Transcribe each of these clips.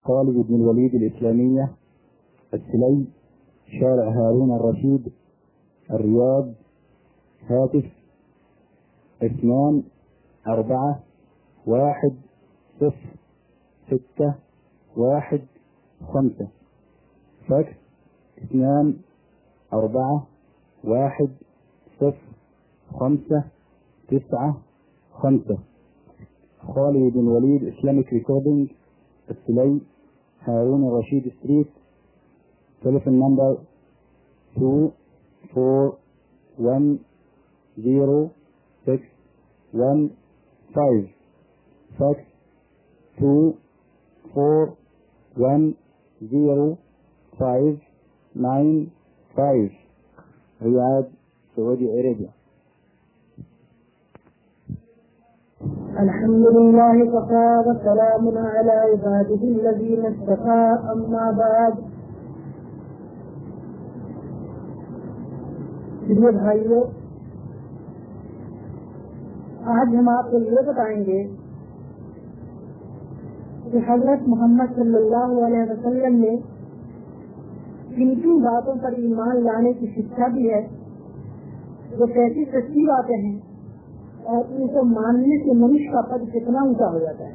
خالد بن الوليد الإسلامية السلي، شارع هارون الرشيد، الرياض. هاتف 2410615. فاكس 2410595. خالد بن الوليد إسلاميك ريكوردينج، السلي، هارون الرشيد ستريت. تليفون نمبر 2410615. فاكس 2410595. رياض، سعودي عربية. الحمد لله وكفى وسلام على عباده الذين اصطفى. أما بعد، प्रिय भाइयों, आज हम आपको ये बताएंगे कि हजरत मोहम्मद सल्लल्लाहु अलैहि वसल्लम ने किन किन बातों पर ईमान लाने की शिक्षा दी है, वो कैसी सच्ची बातें हैं और इनको मानने से मनुष्य का पद कितना ऊंचा हो जाता है।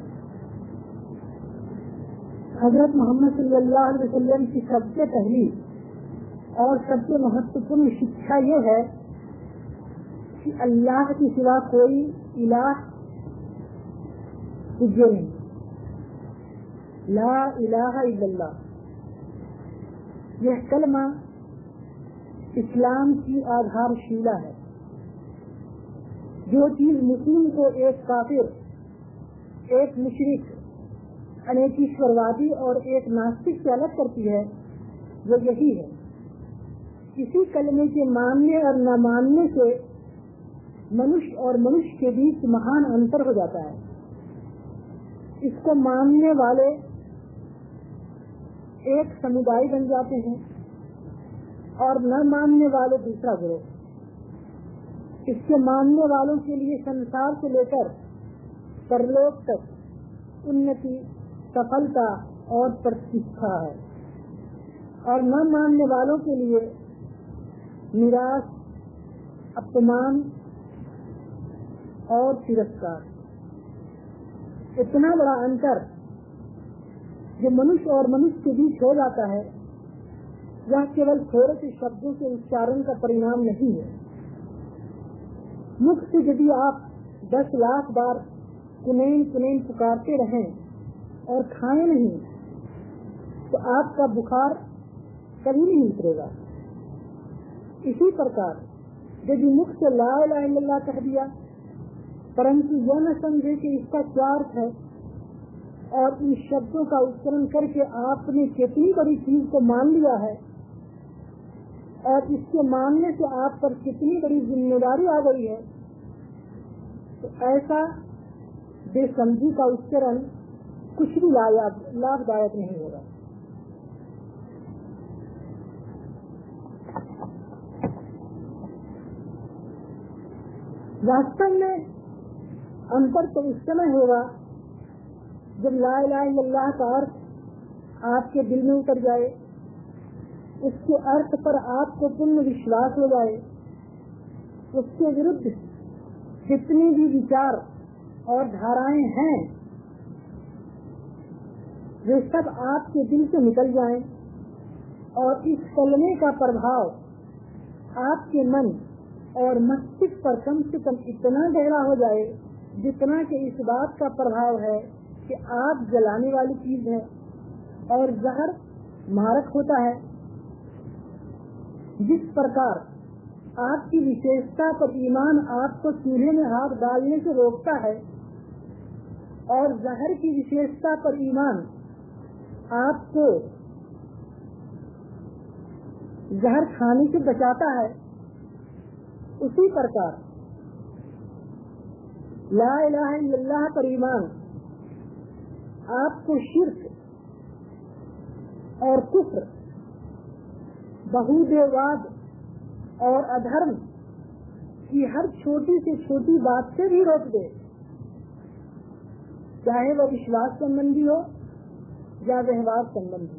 हजरत मोहम्मद सल्लल्लाहु अलैहि वसल्लम की सबसे पहली और सबसे महत्वपूर्ण शिक्षा ये है कि अल्लाह के सिवा कोई इलाह पूज्य नहीं। ला इलाहा इल्लल्लाह, यह कलमा इस्लाम की आधारशिला है। जो चीज मुस्लिम को एक काफिर, एक मुशरिक, अनेकीश्वरवादी और एक नास्तिक से अलग करती है, वो यही है। इसी कलमे के मानने और न मानने से मनुष्य और मनुष्य के बीच महान अंतर हो जाता है। इसको मानने वाले एक समुदाय बन जाते हैं और न मानने वाले दूसरा ग्रुप। इसके मानने वालों के लिए संसार से लेकर परलोक तक उन्नति, सफलता और प्रतिष्ठा है, और न मानने वालों के लिए निराश, अपमान और तिरस्कार। इतना बड़ा अंतर जो मनुष्य और मनुष्य के बीच हो जाता है, यह केवल थोड़े से शब्दों के उच्चारण का परिणाम नहीं है। मुख से यदि आप 10 लाख बार कुनैन कुनैन पुकारते रहें और खाएं नहीं, तो आपका बुखार कभी नहीं उतरेगा। इसी प्रकार यदि मुख से ला इलाहा इल्लल्लाह कह दिया, परंतु यह न समझे कि इसका क्या अर्थ है, और इन शब्दों का उच्चारण करके आपने कितनी बड़ी चीज को मान लिया है और इसके मानने से आप पर कितनी बड़ी जिम्मेदारी आ गई है, तो ऐसा बेसमझी का उच्चारण कुछ भी लाभदायक नहीं होगा। वास्तव में अंतर तो उस समय होगा जब ला इलाहा इल्लल्लाह का अर्थ आपके दिल में उतर जाए, उसके अर्थ पर आपको पूर्ण विश्वास हो जाए, उसके विरुद्ध जितनी भी विचार और धाराएं हैं वे सब आपके दिल से निकल जाएं, और इस कलमे का प्रभाव आपके मन और मस्तिष्क पर कम से कम इतना गहरा हो जाए जितना कि इस बात का प्रभाव है कि आग जलाने वाली चीज है और जहर मारक होता है। जिस प्रकार आग की विशेषता पर ईमान आपको चूल्हे में हाथ डालने से रोकता है और जहर की विशेषता पर ईमान आपको जहर खाने से बचाता है, उसी प्रकार ला इलाहा इल्लल्लाह पर ईमान आपको शिर्क और कुफ्र, बहुदेववाद और अधर्म की हर छोटी से छोटी बात से भी रोक दे, चाहे वह विश्वास संबंधी हो या व्यवहार संबंधी।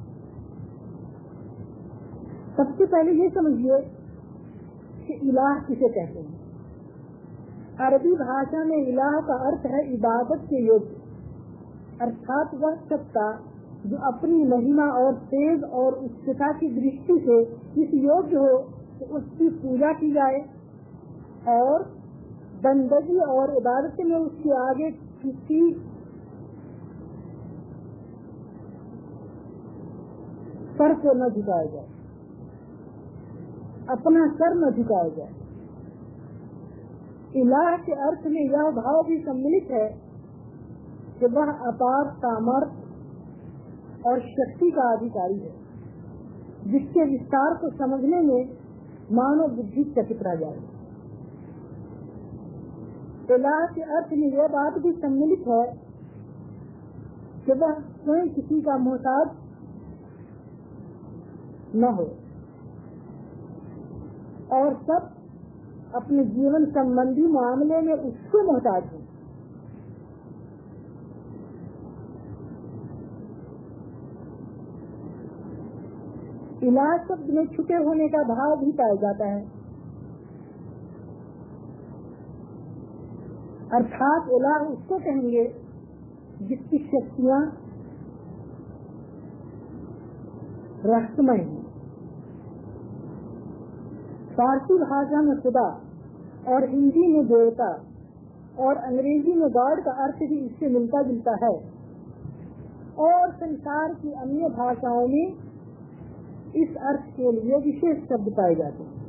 सबसे पहले ये समझिए कि इलाह किसे कहते हैं। अरबी भाषा में इलाह का अर्थ है इबादत के योग्य, अर्थात वह सत्ता जो अपनी महिमा और तेज और उच्चता की दृष्टि से इस योग्य हो कि उसकी पूजा की जाए और बंदगी और इबादत में उसके आगे किसी सर को न झुकाया जाए, अपना सर न झुकाया जाए। इलाह के अर्थ में यह भाव भी सम्मिलित है कि वह अपार सामर्थ्य और शक्ति का अधिकारी है, जिसके विस्तार को समझने में मानव बुद्धि चकित रह जाए। इलाह के अर्थ में यह बात भी सम्मिलित है कि वह स्वयं किसी का मोहताज न हो और सब अपने जीवन संबंधी मामले में उससे मोहताज हो। इलाह शब्द में छुपे होने का भाव भी पाया जाता है, अर्थात इलाह उसको कहेंगे जिसकी शक्तियाँ रहस्यमय हैं। फारसी भाषा में खुदा और हिंदी में देवता और अंग्रेजी में गॉड का अर्थ भी इससे मिलता जुलता है और संसार की अन्य भाषाओं में इस अर्थ के लिए विशेष शब्द पाए जाते हैं।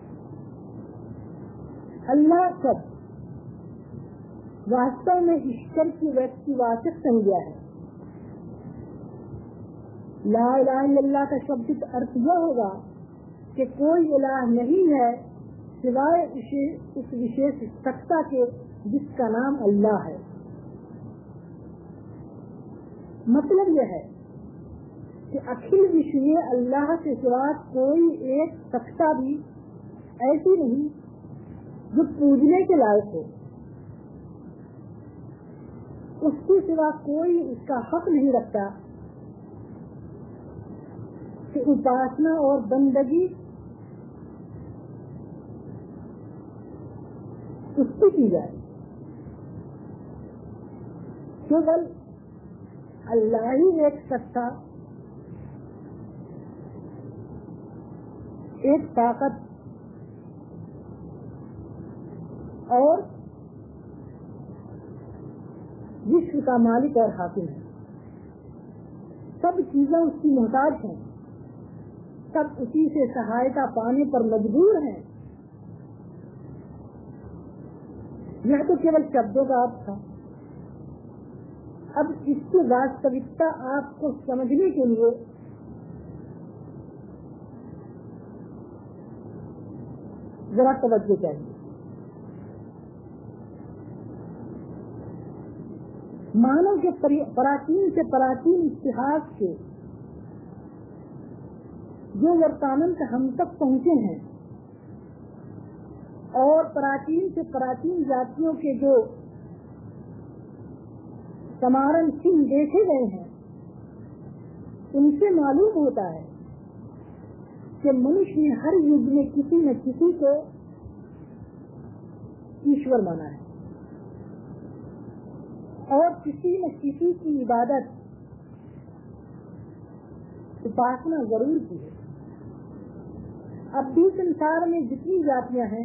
अल्लाह शब्द वास्तव में ईश्वर की व्यक्तिवाचक संज्ञा है। ला इलाहा इल्लल्लाह का शब्दिक अर्थ यह होगा कि कोई इलाह नहीं है सिवाय उस विशेष सत्ता के जिसका नाम अल्लाह है। मतलब यह है कि अखिल विश्व में अल्लाह के सिवा कोई एक सत्ता भी ऐसी नहीं जो पूजने के लायक हो। उसके सिवा कोई उसका हक नहीं रखता कि उपासना और बंदगी उसकी की जाए। केवल अल्लाह ही एक सत्ता, एक ताकत और विश्व का मालिक और हाकिम है। सब चीजें उसकी मोहताज हैं, सब उसी से सहायता पाने पर मजबूर हैं। यह तो केवल शब्दों का अर्थ था। अब इसकी वास्तविकता आपको समझने के लिए जरा तवज्जो चाहिए। मानव के प्राचीन से प्राचीन इतिहास के जो वर्तानंत हम तक पहुँचे हैं और प्राचीन से प्राचीन जातियों के जो समारण चिन्ह देखे गए हैं, उनसे मालूम होता है कि मनुष्य ने हर युग में किसी न किसी को ईश्वर माना है और किसी न किसी की इबादत, उपासना जरूर की है। अब भी संसार में जितनी जातियां हैं,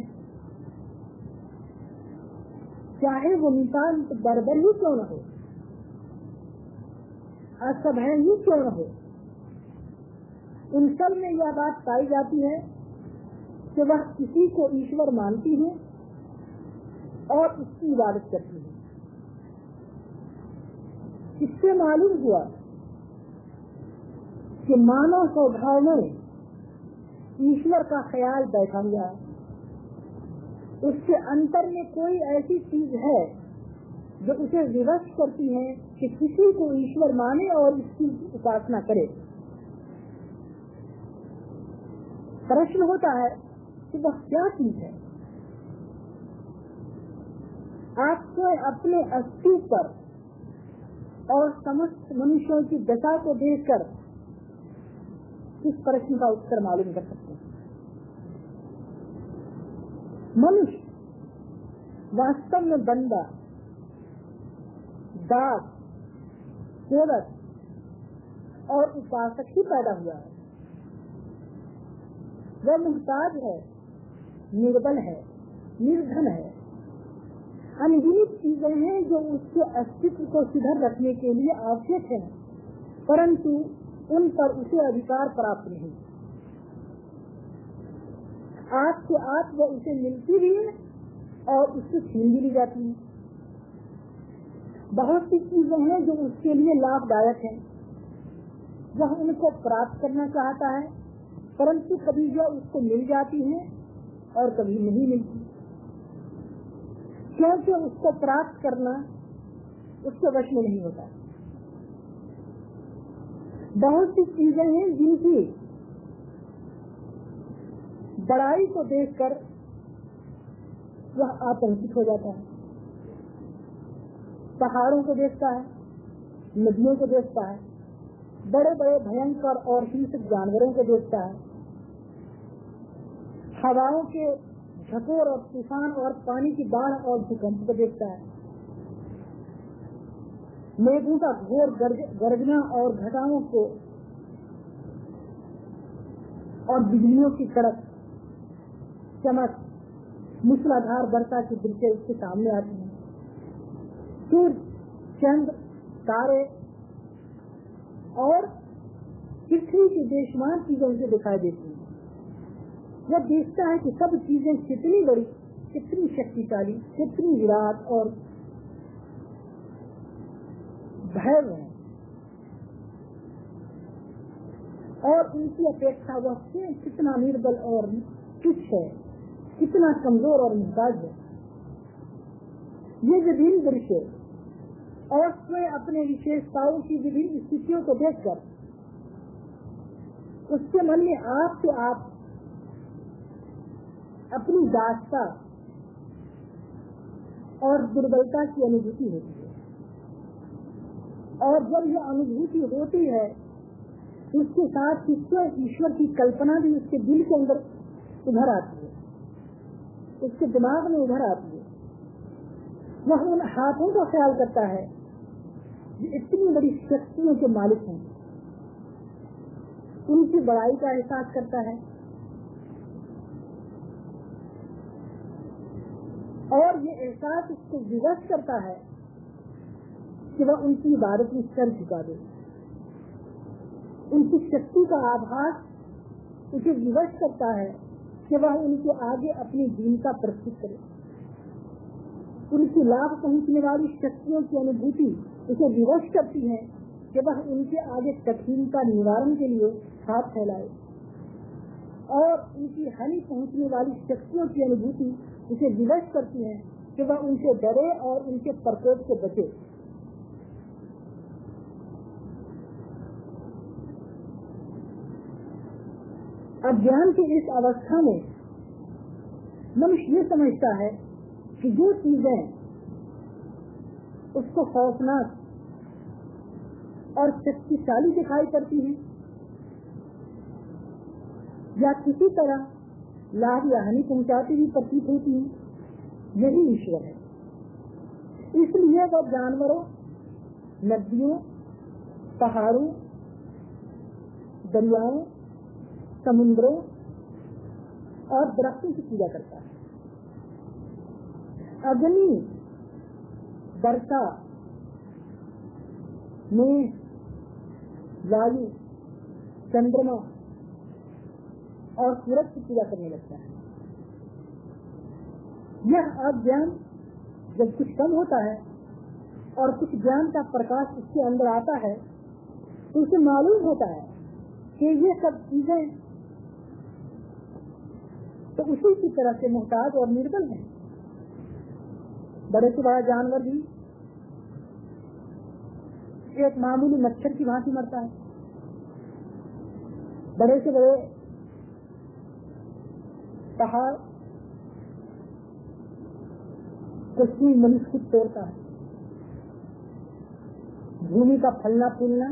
चाहे वो नितांत बर्बर ही क्यों न हो, असभ्य ही क्यों न हो, उन सब में यह बात पाई जाती है कि वह किसी को ईश्वर मानती है और उसकी इबादत करती है। इससे मालूम हुआ कि मानव स्वभाव में ईश्वर का ख्याल बैठा हुआ है। उसके अंतर में कोई ऐसी चीज है जो उसे विवश करती है कि किसी को ईश्वर माने और इसकी उपासना करे। प्रश्न होता है कि वह क्या चीज है। आपको अपने अस्तित्व पर और समस्त मनुष्यों की दशा को देखकर इस प्रश्न का उत्तर मालूम कर सकते हैं। मनुष्य वास्तव में बंदा, दास, सेवक और उपासक ही पैदा हुआ है। वह मुहताज है, निर्बल है, निर्धन है। अनगिनत चीजें हैं जो उसके अस्तित्व को सुधर रखने के लिए आवश्यक है, परंतु उन पर उसे अधिकार प्राप्त नहीं। आज के आज वह उसे मिलती भी है और उससे छीन भी ली जाती है। बहुत सी चीजें हैं जो उसके लिए लाभदायक हैं, वह उनको प्राप्त करना चाहता है, परंतु कभी यह उसको मिल जाती है और कभी नहीं मिलती, क्योंकि उसको प्राप्त करना उसके वश में नहीं होता। बहुत सी चीजें हैं जिनकी बड़ाई को देखकर वह आतंकित हो जाता है। पहाड़ों को देखता है, नदियों को देखता है, बड़े बड़े भयंकर और हिंसक जानवरों को देखता है, हवाओं के झकोर और तूफान और पानी की बाढ़ और भूकंप को देखता है, मेघों का घोर गर्जना और घटाओं को और बिजलियों की कड़क चमक, मूसलाधार वर्षा की दृश्य उसके सामने आती हैं। सूर्य, चंद्र, तारे और पृथ्वी की बेशुमार चीजें उसे दिखाई देती हैं। वह देखता है कि सब चीजें कितनी बड़ी, कितनी शक्तिशाली, कितनी विराट और भयावह है, और उनकी अपेक्षा वह कितना निर्बल और तुच्छ है, कितना कमजोर और मुहताज है। ये विभिन्न दृश्य और स्वयं अपने विशेषताओं की विभिन्न स्थितियों को देखकर उसके मन में आप से आप अपनी दास्ता और दुर्बलता की अनुभूति होती है, और जब यह अनुभूति होती है उसके साथ ईश्वर की कल्पना भी उसके दिल के अंदर उभर आती है, उसके दिमाग में उभर आती है। वह उन हाथों का ख्याल करता है जो इतनी बड़ी शक्तियों के मालिक हैं, उनकी बड़ाई का एहसास करता है, और ये एहसास उसको विवश करता है कि वह उनकी इबादत में सर झुका दे। उनकी शक्ति का आभास उसे विवश करता है कि वह उनके आगे अपनी दीनता प्रस्तुत करे। उनकी लाभ पहुंचने वाली शक्तियों की अनुभूति उसे विवश करती है कि वह उनके आगे कठिनता निवारण के लिए हाथ फैलाए, और उनकी हानि पहुंचने वाली शक्तियों की अनुभूति उसे विवश करती है कि वह उनसे डरे और उनके प्रकोप से बचे। अज्ञान की इस अवस्था में मनुष्य ये समझता है कि जो चीजें उसको खौफनाक और शक्तिशाली दिखाई पड़ती हैं या किसी तरह लाभ या हानि पहुंचाती हुई प्रतीत होती हैं, यही ईश्वर है। इसलिए वह जानवरों, नदियों, पहाड़ों, दरियाओं, समुद्रों और दरख्तों की पूजा करता है। अग्नि, वर्षा, मेघ, वायु, चंद्रमा और सूरज की पूजा करने लगता है। यह अज्ञान जब कुछ कम होता है और कुछ ज्ञान का प्रकाश उसके अंदर आता है तो उसे मालूम होता है कि ये सब चीजें तो उसी की तरह से मुहताज और निर्बल हैं। बड़े से बड़ा जानवर भी एक मामूली मच्छर की भांति मरता है, बड़े से बड़े पहाड़ कुछ भी मनुष्य खुद तोड़ता है, भूमि का फलना फूलना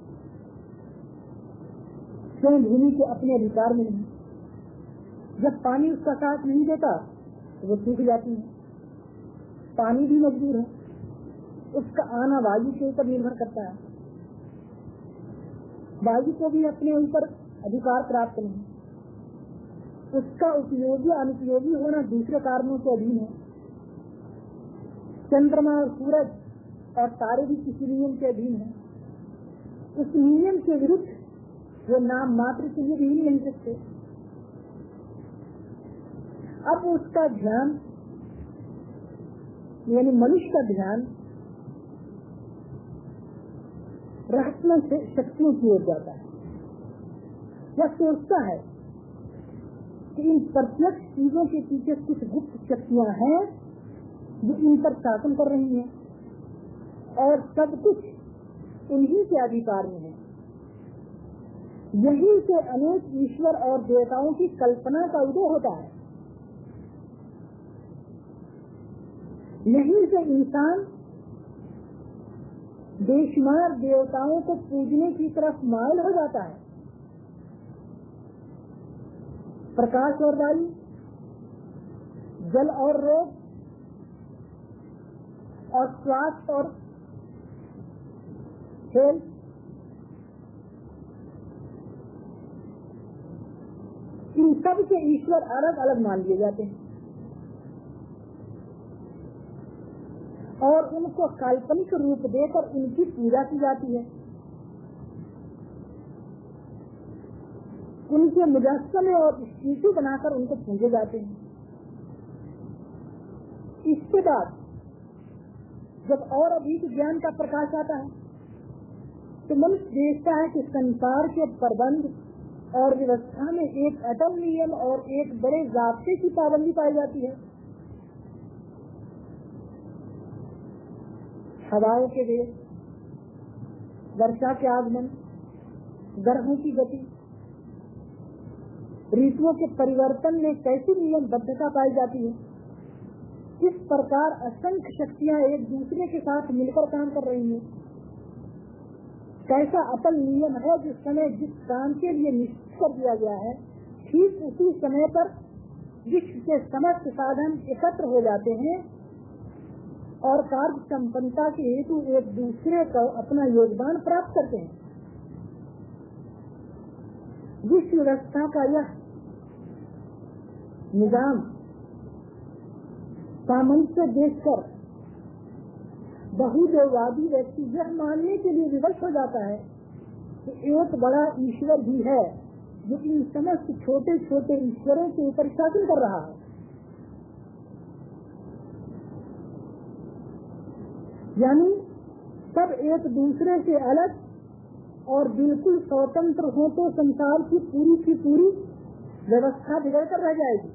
स्वयं भूमि के अपने अधिकार में नहीं। जब पानी उसका साथ नहीं देता तो वो सूख जाती है। पानी भी मजबूर है, उसका आना वायु के ऊपर निर्भर करता है। वायु को भी अपने ऊपर अधिकार प्राप्त नहीं, उसका उपयोगी अनुपयोगी होना दूसरे कारणों के अधीन है। चंद्रमा और सूरज और तारे भी किसी नियम के अधीन है। उस नियम के विरुद्ध वो नाम मात्र के लिए भी नहीं सकते। अब उसका ध्यान यानी मनुष्य का ध्यान रहस्यमय शक्तियों की ओर जाता है। वह सोचता है कि इन प्रत्यक्ष चीजों के पीछे कुछ गुप्त शक्तियां हैं जो इन पर शासन कर रही हैं और सब कुछ उन्हीं के अधिकार में है। यही से अनेक ईश्वर और देवताओं की कल्पना का उदय होता है। यहीं से इंसान बेशुमार देवताओं को पूजने की तरफ मायल हो जाता है। प्रकाश और वायु, जल और रोग और स्वास्थ्य और खेल, इन सब के ईश्वर अलग अलग मान लिए जाते हैं और उनको काल्पनिक रूप देकर उनकी पूजा की जाती है। उनके मुजस्समे और स्टैचू बनाकर उनको पूजे जाते हैं। इसके बाद जब और अधिक ज्ञान का प्रकाश आता है तो मनुष्य देखता है कि संसार के प्रबंध और व्यवस्था में एक अटल नियम और एक बड़े ज़ाब्ते की पाबंदी पाई जाती है। हवाओं के वेग, वर्षा के आगमन, ग्रहों की गति, ऋतुओं के परिवर्तन में कैसी नियमबद्धता पाई जाती है। किस प्रकार असंख्य शक्तियां एक दूसरे के साथ मिलकर काम कर रही हैं। कैसा अटल नियम है जिस समय जिस काम के लिए निश्चित कर दिया गया है ठीक उसी समय पर विश्व के समस्त साधन एकत्र हो जाते हैं और कार्य संपन्नता के हेतु एक दूसरे को अपना योगदान प्राप्त करते हैं। विश्व व्यवस्था का यह निजाम सामंजस्य देखकर बहुदेववादी व्यक्ति यह मानने के लिए विवश हो जाता है कि एक बड़ा ईश्वर भी है जो इन समस्त छोटे छोटे ईश्वरों के ऊपर शासन कर रहा है। यानी सब एक दूसरे से अलग और बिल्कुल स्वतंत्र हो तो संसार की पूरी व्यवस्था बिगड़ कर रह जाएगी।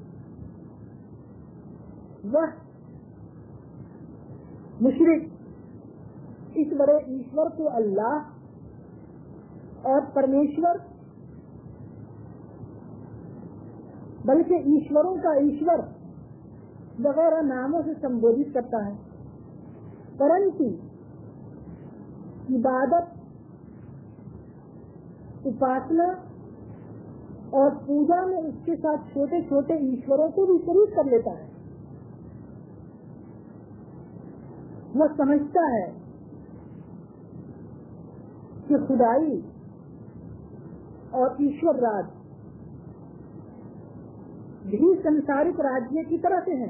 वह मुशरिक इस बड़े ईश्वर को अल्लाह और परमेश्वर बल्कि ईश्वरों का ईश्वर वगैरह नामों से संबोधित करता है, परंतु इबादत, उपासना और पूजा में उसके साथ छोटे छोटे ईश्वरों को भी शरीक कर लेता है। वह समझता है कि खुदाई और ईश्वर राज भी संसारिक राज्य की तरह से हैं।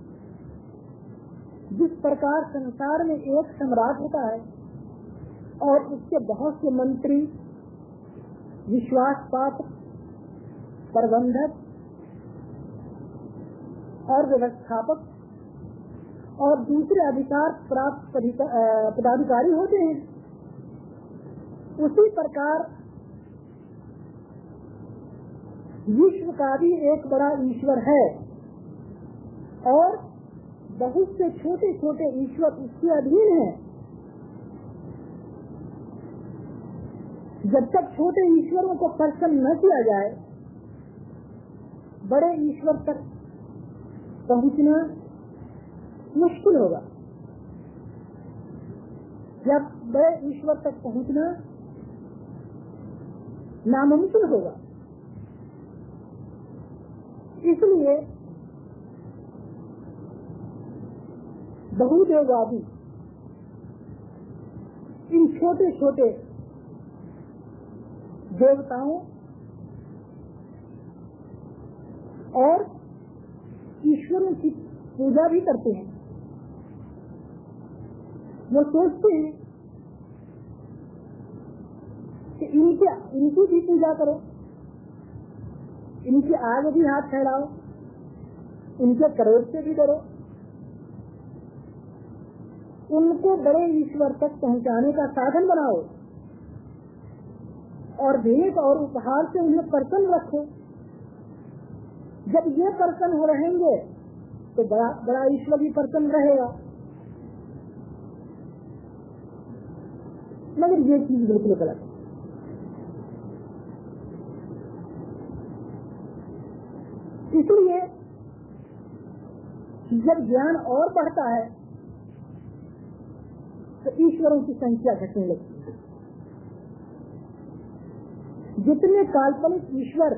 जिस प्रकार संसार में एक सम्राट होता है और उसके बहुत से मंत्री, विश्वास पात्र, प्रबंधक और व्यवस्थापक और दूसरे अधिकार प्राप्त पदाधिकारी होते हैं, उसी प्रकार विश्व का भी एक बड़ा ईश्वर है और बहुत से छोटे छोटे ईश्वर उसके अधीन हैं। जब तक छोटे ईश्वरों को प्रसन्न न किया जाए बड़े ईश्वर तक पहुंचना मुश्किल होगा। जब बड़े ईश्वर तक पहुंचना नामुमकिन होगा। इसलिए बहुदेववादी इन छोटे छोटे देवताओं और ईश्वरों की पूजा भी करते हैं। वो सोचते हैं कि इनकी भी पूजा करो, इनके आगे भी हाथ फैलाओ, इनके करोड़ से भी करो, उनको बड़े ईश्वर तक पहुंचाने का साधन बनाओ और भेंट और उपहार से उन्हें प्रसन्न रखो। जब ये प्रसन्न हो रहेंगे तो बड़ा ईश्वर भी प्रसन्न रहेगा। मगर ये चीज बिल्कुल गलत है। इसलिए जब ज्ञान और बढ़ता है तो ईश्वरों की संख्या घटने लगती है। जितने काल्पनिक ईश्वर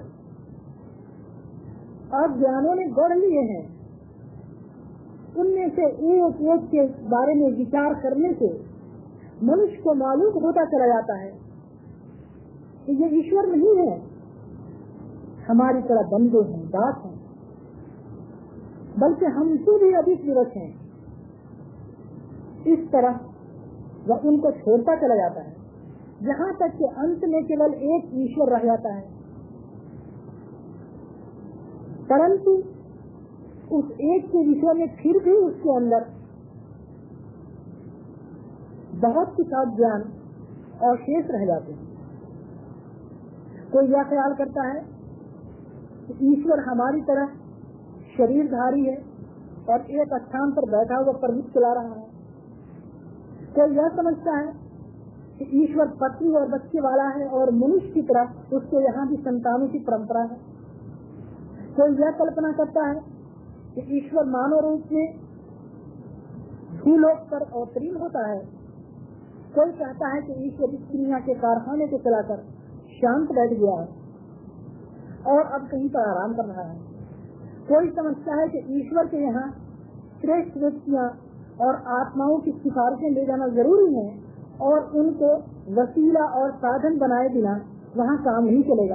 अज्ञानों ने गढ़ लिए हैं, उनमें से एक एक के बारे में विचार करने से मनुष्य को मालूम होता चला जाता है कि ये ईश्वर नहीं है, हमारी तरह बंदे हैं, दास हैं, बल्कि हमसे भी अधिक विवश हैं। इस तरह वह उनको छोड़ता चला जाता है, यहाँ तक कि अंत में केवल एक ईश्वर रह जाता है। परंतु उस एक के विषय में फिर भी उसके अंदर बहुत कुछ अज्ञान और शेष रह जाते हैं। कोई यह ख्याल करता है कि ईश्वर हमारी तरह शरीरधारी है और एक स्थान पर बैठा हुआ प्रभुत्व चला रहा है। कोई यह समझता है कि ईश्वर पत्नी और बच्चे वाला है और मनुष्य की तरह उसके यहाँ भी संतानों की परंपरा है। कोई यह कल्पना करता है कि ईश्वर मानव रूप में भूलोक पर अवतीर्ण होता है। कोई कहता है कि ईश्वर इस दुनिया के कारखाने को चलाकर शांत बैठ गया है और अब कहीं पर आराम कर रहा है। कोई समझता है कि ईश्वर के यहाँ श्रेष्ठ व्यक्तियाँ और आत्माओं की सिफारिशें ले जाना जरूरी है और उनको वसीला और साधन बनाए बिना वहाँ काम नहीं चलेगा।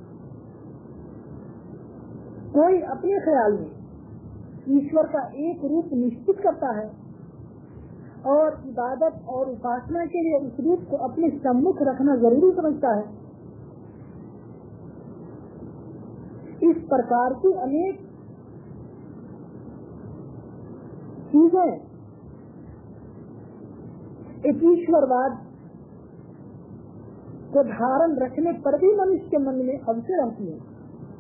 कोई अपने ख्याल में ईश्वर का एक रूप निश्चित करता है और इबादत और उपासना के लिए उस रूप को अपने सम्मुख रखना जरूरी समझता है। इस प्रकार की अनेक चीजें एक ईश्वरवाद को धारण रखने पर भी मनुष्य के मन में अवसर रहती है,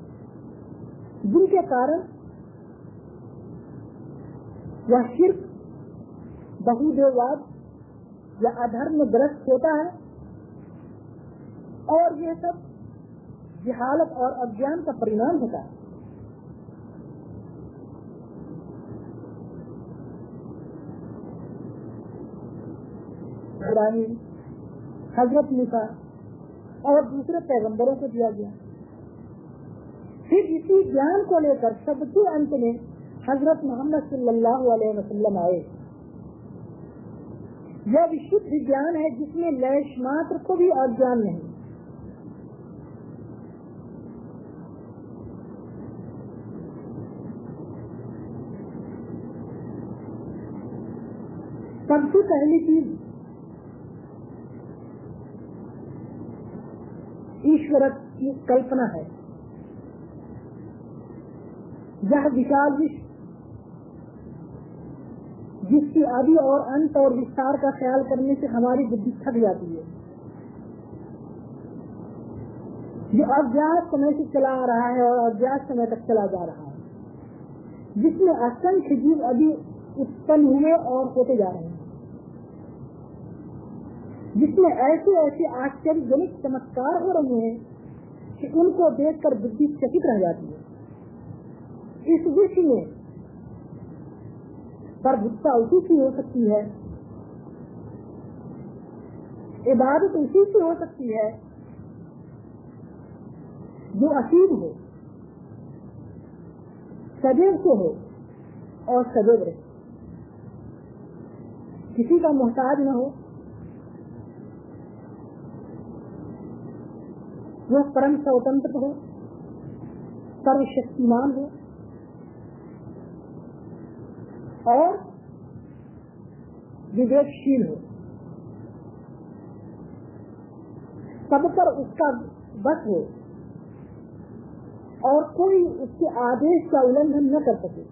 जिनके कारण वह शिर्क, बहुदेववाद या अधर्म ग्रस्त होता है और यह सब जहालत और अज्ञान का परिणाम होता है। इब्राहिम, हजरत मूसा और दूसरे पैगंबरों को दिया गया। फिर इसी ज्ञान को लेकर सबके अंत में हजरत मोहम्मद सल्लल्लाहु अलैहि वसल्लम आए। यह विशुद्ध ज्ञान है जिसमें लेश मात्र को भी अज्ञान नहीं। सबसे पहली चीज ईश्वर की कल्पना है। यह विशाल विश्व जिसकी आदि और अंत और विस्तार का ख्याल करने से हमारी बुद्धि थक जाती है, जो अज्ञात समय से चला आ रहा है और अज्ञात समय तक चला जा रहा है, जिसमें असंख्य जीव अभी उत्पन्न हुए और होते जा रहे हैं, जिसमें ऐसे ऐसे आश्चर्यजनक चमत्कार हो रहे हैं कि उनको देखकर बुद्धि चकित रह जाती है। इस विश्व में प्रभुत्ता उसी की हो सकती है इबादत उसी की हो सकती है जो असीम हो, सदैव से हो और सदैव रहे, किसी का मोहताज न हो, वह परम स्वतंत्र हो, सर्वशक्तिमान हो और विवेकशील हो, सब पर उसका बस हो और कोई उसके आदेश का उल्लंघन न कर सके,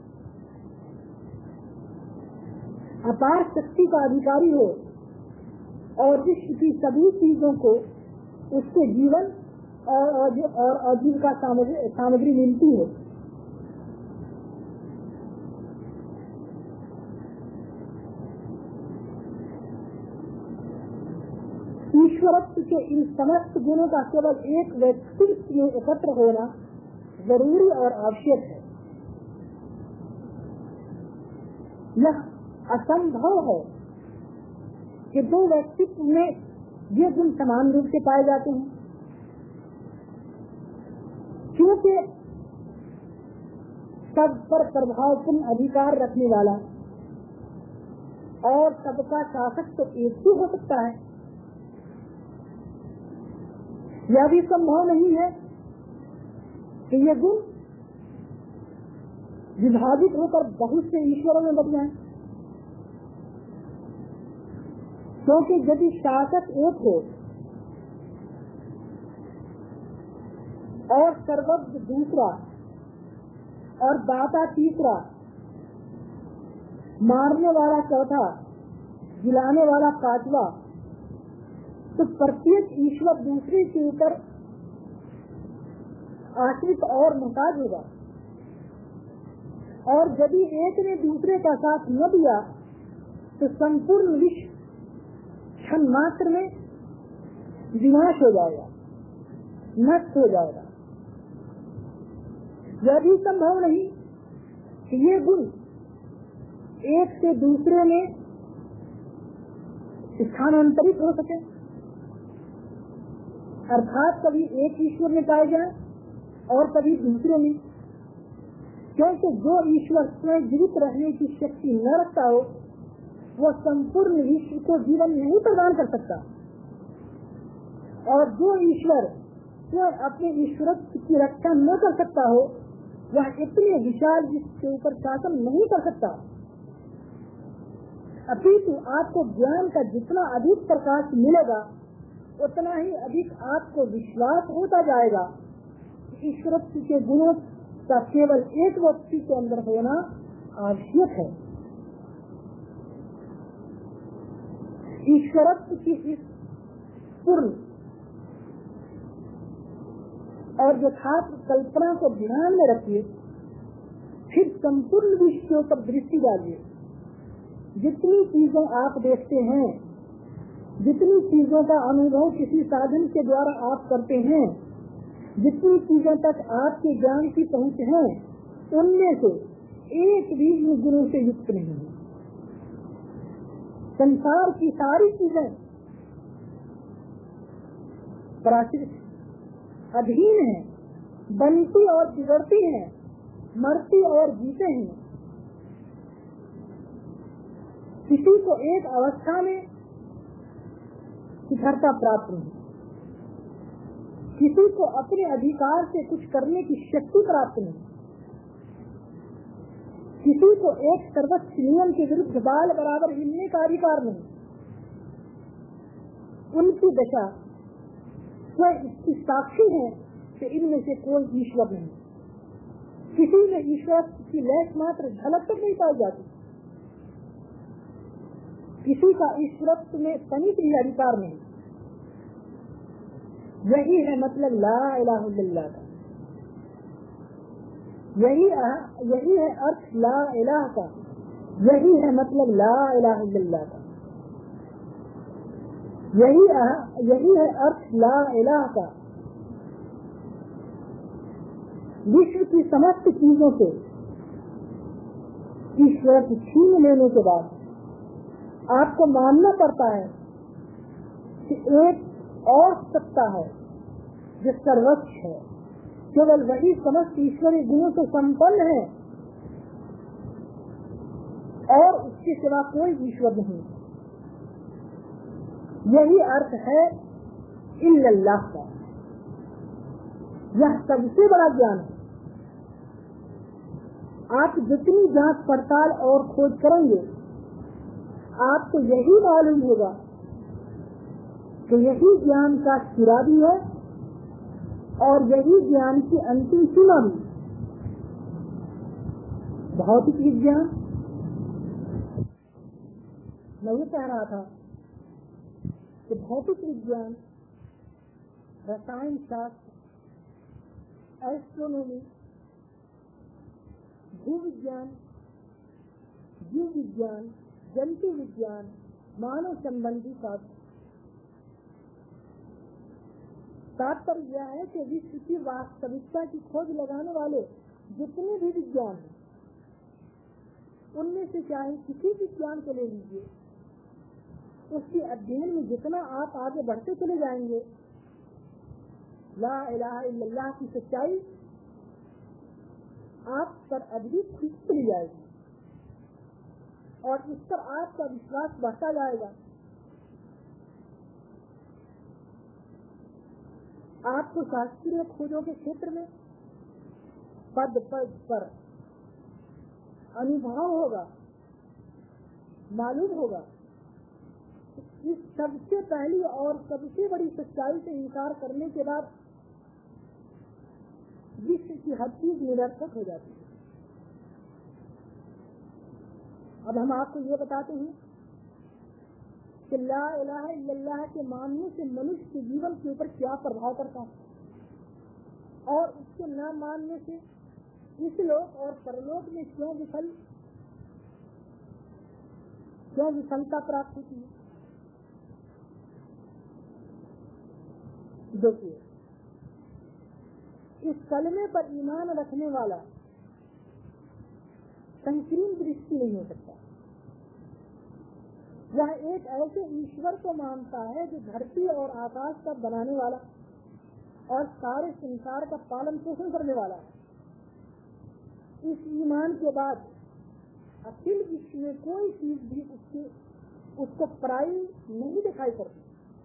अपार शक्ति का अधिकारी हो और विश्व की सभी चीजों को उसके जीवन और आजीविका सामग्री मिलती हो। ईश्वरत्व के इन समस्त गुणों का केवल एक व्यक्तित्व में एकत्र होना जरूरी और आवश्यक है। यह असंभव है कि दो व्यक्तित्व में ये गुण समान रूप से पाए जाते हैं, क्योंकि सब पर प्रभावपूर्ण अधिकार रखने वाला और सबका शासक तो एक ही हो सकता है। यह भी संभव नहीं है कि ये गुण विभाजित होकर बहुत से ईश्वरों में बन जाए, क्योंकि यदि शासक एक हो और सर्वज्ञ दूसरा और दाता तीसरा, मारने वाला चौथा, जिलाने वाला पांचवा, तो प्रत्येक ईश्वर दूसरे के ऊपर आश्रित और मुहताज होगा, और यदि एक ने दूसरे का साथ न दिया तो संपूर्ण विश्व क्षण मात्र में विनाश हो जाएगा, नष्ट हो जाएगा। यह भी संभव नहीं कि ये गुण एक से दूसरे में स्थानांतरित हो सके, अर्थात कभी एक ईश्वर में पाए जाए और कभी दूसरे में, क्योंकि जो ईश्वर स्वयं जीवित रहने की शक्ति न रखता हो वह संपूर्ण विश्व को जीवन नहीं प्रदान कर सकता, और जो ईश्वर स्वयं अपने ईश्वरत्व की रक्षा न कर सकता हो वह इतने विशाल विश्व के ऊपर शासन नहीं कर सकता। अपितु आपको ज्ञान का जितना अधिक प्रकाश मिलेगा उतना ही अधिक आपको विश्वास होता जाएगा कि ईश्वरत्व के गुणों का केवल एक व्यक्ति के अंदर होना आवश्यक है। ईश्वरत्व की इस पूर्ण और यथार्थ कल्पना को ध्यान में रखिए, फिर संपूर्ण विश्व पर दृष्टि डालिए। जितनी चीजों आप देखते हैं, जितनी चीजों का अनुभव किसी साधन के द्वारा आप करते हैं, जितनी चीजों तक आपके ज्ञान की पहुंच है, उनमें से एक भी इन गुणों से युक्त नहीं है। संसार की सारी चीजें प्राकृतिक अधीन है, बनती और बिगड़ती हैं, मरती और जीते हैं। किसी को एक अवस्था में शिखरता प्राप्त नहीं, किसी को अपने अधिकार से कुछ करने की शक्ति प्राप्त नहीं, किसी को एक सर्वोच्च नियम के विरुद्ध बाल बराबर हिलने का अधिकार नहीं। उनकी दशा वह इसकी साक्षी है कि इनमें से कोई ईश्वर नहीं, किसी में ईश्वर की लेस मात्र झलक तक नहीं पाई जाती, किसी का ईश्वरत्व में तनिक भी अधिकार नहीं। यही है मतलब ला इलाहा इल्लल्लाह का, यही है अर्थ ला इलाहा का, यही है मतलब ला इलाहा इल्लल्लाह का, यही है अर्थ ला इलाहा का। विश्व की समस्त चीजों से ईश्वर की छीन लेने के बाद आपको मानना पड़ता है कि एक और सत्ता है जो सर्वोच्च है, केवल वही समस्त ईश्वरीय गुणों से संपन्न है और उसके सिवा कोई ईश्वर नहीं। यही अर्थ है इल्लल्लाह का। यह सबसे बड़ा ज्ञान है। आप जितनी जांच पड़ताल और खोज करेंगे आपको यही मालूम होगा कि यही ज्ञान का सिरा भी है और यही ज्ञान की अंतिम सीमा भी। भौतिक विज्ञान, मैं ये कह रहा था कि भौतिक विज्ञान, रसायन शास्त्र, एस्ट्रोनॉमी, भू विज्ञान, जीव विज्ञान, जंतु विज्ञान, मानव संबंधी शास्त्र, तात्पर्य यह है कि विश्व की वास्तविकता की खोज लगाने वाले जितने भी विज्ञान हैं, उनमें से चाहे किसी विज्ञान को ले लीजिए, उसके अध्ययन में जितना आप आगे बढ़ते चले जाएंगे, ला इलाहा इल्लल्लाह की सच्चाई आप पर अधिक खुशी चली जाएगी और इस पर आपका विश्वास बढ़ता जाएगा। आपको शास्त्रीय खोजों के क्षेत्र में पद पद पर अनुभव होगा, मालूम होगा। इस सबसे पहली और सबसे बड़ी सच्चाई से इनकार करने के बाद विश्व की हर चीज निरर्थक हो जाती है। अब हम आपको ये बताते हैं कि ला इलाहा इल्लल्लाह के मानने से मनुष्य के जीवन के ऊपर क्या प्रभाव पड़ता है और उसके न मानने से इस लोक और परलोक में क्यों विफलता प्राप्त होती है। देखिए, इस कलमे पर ईमान रखने वाला संकीर्ण दृष्टि नहीं हो सकता। यह एक ऐसे ईश्वर को मानता है जो धरती और आकाश का बनाने वाला और सारे संसार का पालन पोषण करने वाला है। इस ईमान के बाद अखिल विश्व में कोई चीज भी उसको पराई नहीं दिखाई पड़ती।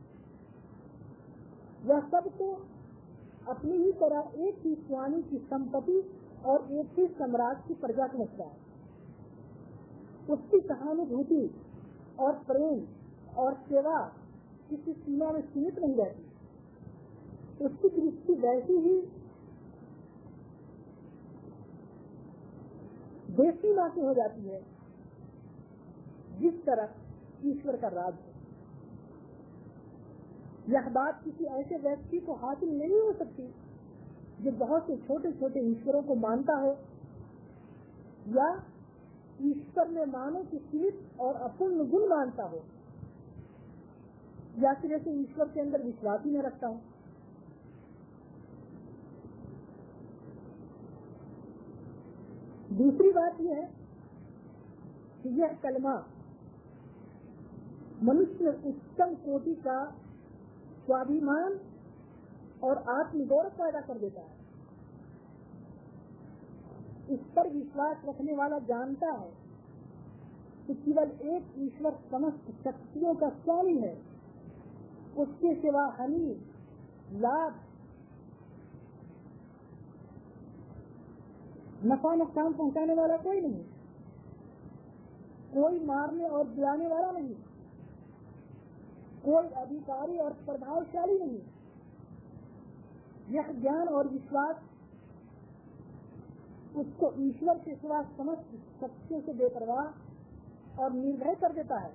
वह सबको अपनी ही तरह एक ही स्वामी की संपत्ति और एक ही सम्राट की प्रजा समझता है। उसकी सहानुभूति और प्रेम और सेवा किसी सीमा में सीमित नहीं रहती। उसकी दृष्टि वैसी ही बेसीमा से हो जाती है जिस तरह ईश्वर का राज है। यह बात किसी ऐसे व्यक्ति को हासिल नहीं हो सकती जो बहुत से छोटे छोटे ईश्वरों को मानता हो या ईश्वर में मानव की सीमित और अपूर्ण गुण मानता हो या फिर ऐसे ईश्वर के अंदर विश्वास ही न रखता हो। दूसरी बात यह है कि यह कलमा मनुष्य में उत्तम कोटि का स्वाभिमान और आत्मगौरव पैदा कर देता है। इस पर विश्वास रखने वाला जानता है कि केवल एक ईश्वर समस्त शक्तियों का स्वामी है, उसके सिवा हानि लाभ नफा नुकसान पहुंचाने वाला कोई नहीं, कोई मारने और दिलाने वाला नहीं, कोई अधिकारी और प्रभावशाली नहीं। यह ज्ञान और विश्वास उसको ईश्वर के सिवा समस्त शक्तियों से बेपरवाह और निर्भय कर देता है।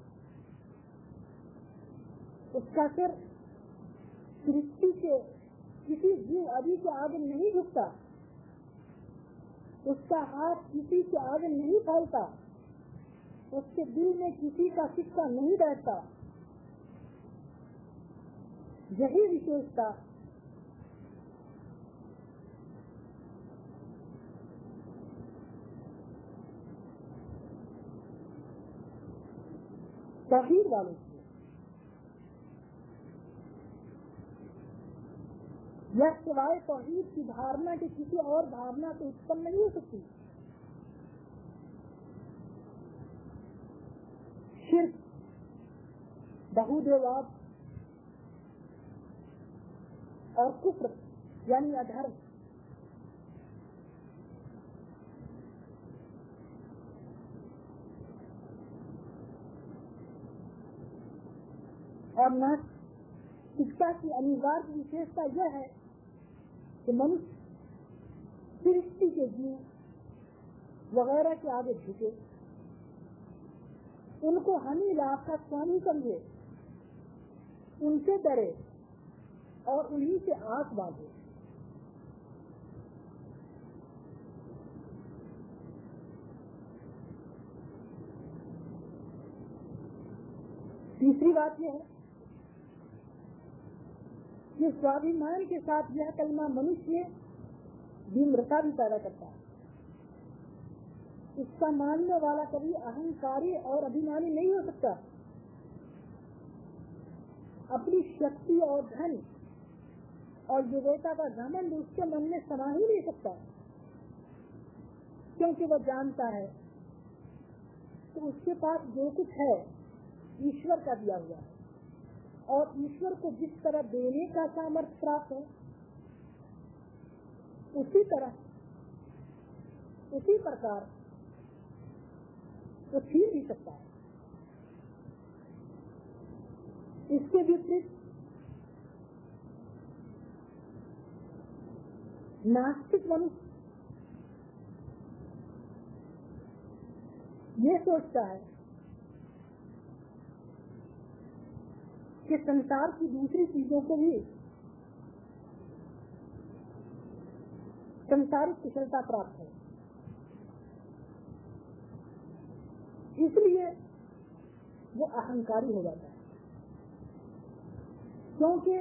उसका सिर सृष्टि के किसी जीव आदि के आगे नहीं झुकता, उसका हाथ किसी के आगे नहीं फैलता, उसके दिल में किसी का सिक्का नहीं बैठता। यही विशेषता तौहीद वालों की। यह सिवाय तौहीद की धारणा के किसी और भावना से उत्पन्न नहीं हो सकती। शिर्क, बहुदेववाद और कुफ्र यानी अधर्म और नास्तिकता की अनिवार्य विशेषता यह है कि मनुष्य सृष्टि के जीव वगैरह के आगे झुके, उनको हनी लाभ का स्वामी समझे, उनसे डरे और उन्हीं से आस बांधे। तीसरी बात यह है कि स्वाभिमान के साथ यह कलमा मनुष्य विम्रता भी पैदा करता है। इसका मानने वाला कभी अहंकारी और अभिमानी नहीं हो सकता। अपनी शक्ति और धन और विवेकता का घमंड उसके मन में समा ही नहीं सकता, क्योंकि वह जानता है कि उसके पास जो कुछ है ईश्वर का दिया हुआ है, और ईश्वर को जिस तरह देने का सामर्थ्य प्राप्त है उसी प्रकार वो छीन भी सकता है। इसके विपरीत नास्तिक मनुष्य ये सोचता है कि संसार की दूसरी चीजों को भी संसारिक कुशलता प्राप्त है, इसलिए वो अहंकारी हो जाता है, क्योंकि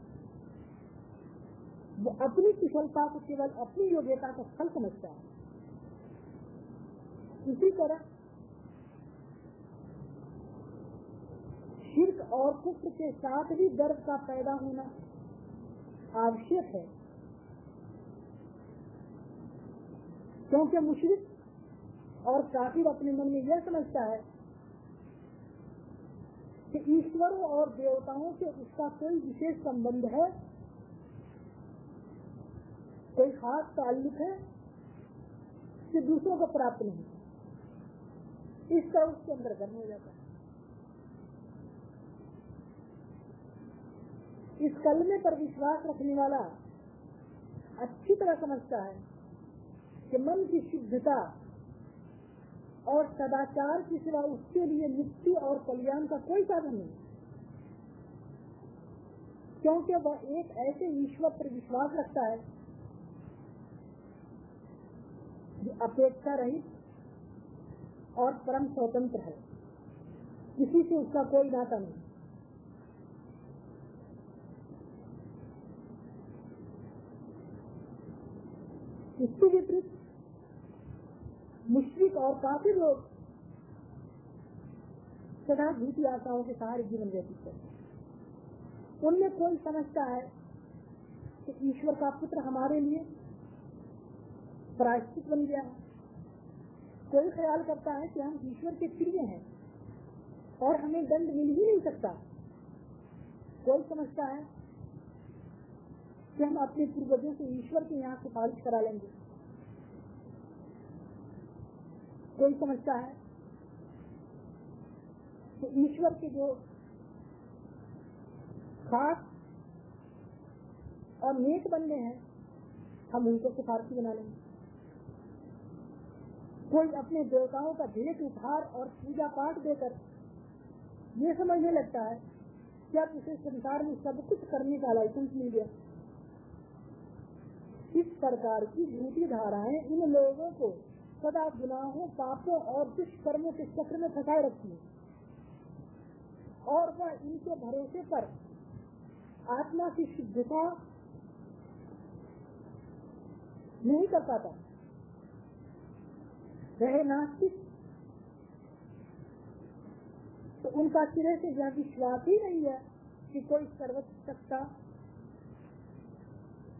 वो अपनी कुशलता को केवल अपनी योग्यता का फल समझता है। इसी तरह शिर्क और कुफ्र के साथ भी दर्द का पैदा होना आवश्यक है, क्योंकि मुशरिक और काफिर अपने मन में यह समझता है कि ईश्वरों और देवताओं से उसका कोई विशेष संबंध है, कोई खास ताल्लुक है कि दूसरों को प्राप्त नहीं। इस तरह उसके अंदर गर्म हो जाता है। इस कलमे पर विश्वास रखने वाला अच्छी तरह समझता है कि मन की शुद्धता और सदाचार की सिवा उसके लिए मुक्ति और कल्याण का कोई साधन नहीं, क्योंकि वह एक ऐसे ईश्वर पर विश्वास रखता है जो अपेक्षा रहित और परम स्वतंत्र है, किसी से उसका कोई नाता नहीं। इसके विपरीत मुश्रिक और काफिर लोग सदा झूठी आशाओं के सहारे जीवन व्यतीत करते हैं। उनमें कोई समझता है कि ईश्वर का पुत्र हमारे लिए प्रायश्चित बन गया है, कोई ख्याल करता है कि हम ईश्वर के प्रिय हैं और हमें दंड मिल ही नहीं सकता, कोई समझता है कि हम अपने पूर्वजों से ईश्वर के यहाँ सिफारिश करा लेंगे, कोई समझता है कि ईश्वर के जो खास और नेक बंदे हैं हम उनको सिफारिशी बना लेंगे, कोई अपने देवताओं का भेंट उपहार और पूजा पाठ देकर ये समझने लगता है कि अब इसे संसार में सब कुछ करने का लाइसेंस मिल गया। इस प्रकार की झूठी धाराएं इन लोगों को सदा गुनाहों, पापों और दुष्कर्मों के चक्र में फंसाए रखती है, और वह इनके भरोसे पर आत्मा की शुद्धता नहीं कर पाता। रहे नास्तिक तो उनका सिरे से यह विश्वास ही नहीं है कि कोई सर्वोच्च सत्ता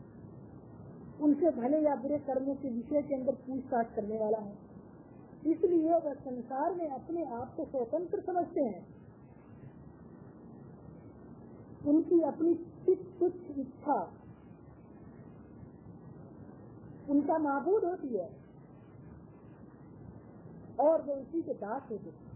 उनसे भले या बुरे कर्मों के विषय के अंदर पूछताछ करने वाला है, इसलिए वह संसार में अपने आप को स्वतंत्र समझते हैं। उनकी अपनी तुच्छ इच्छा उनका माबूद होती है और वो उसी के दास होते हैं।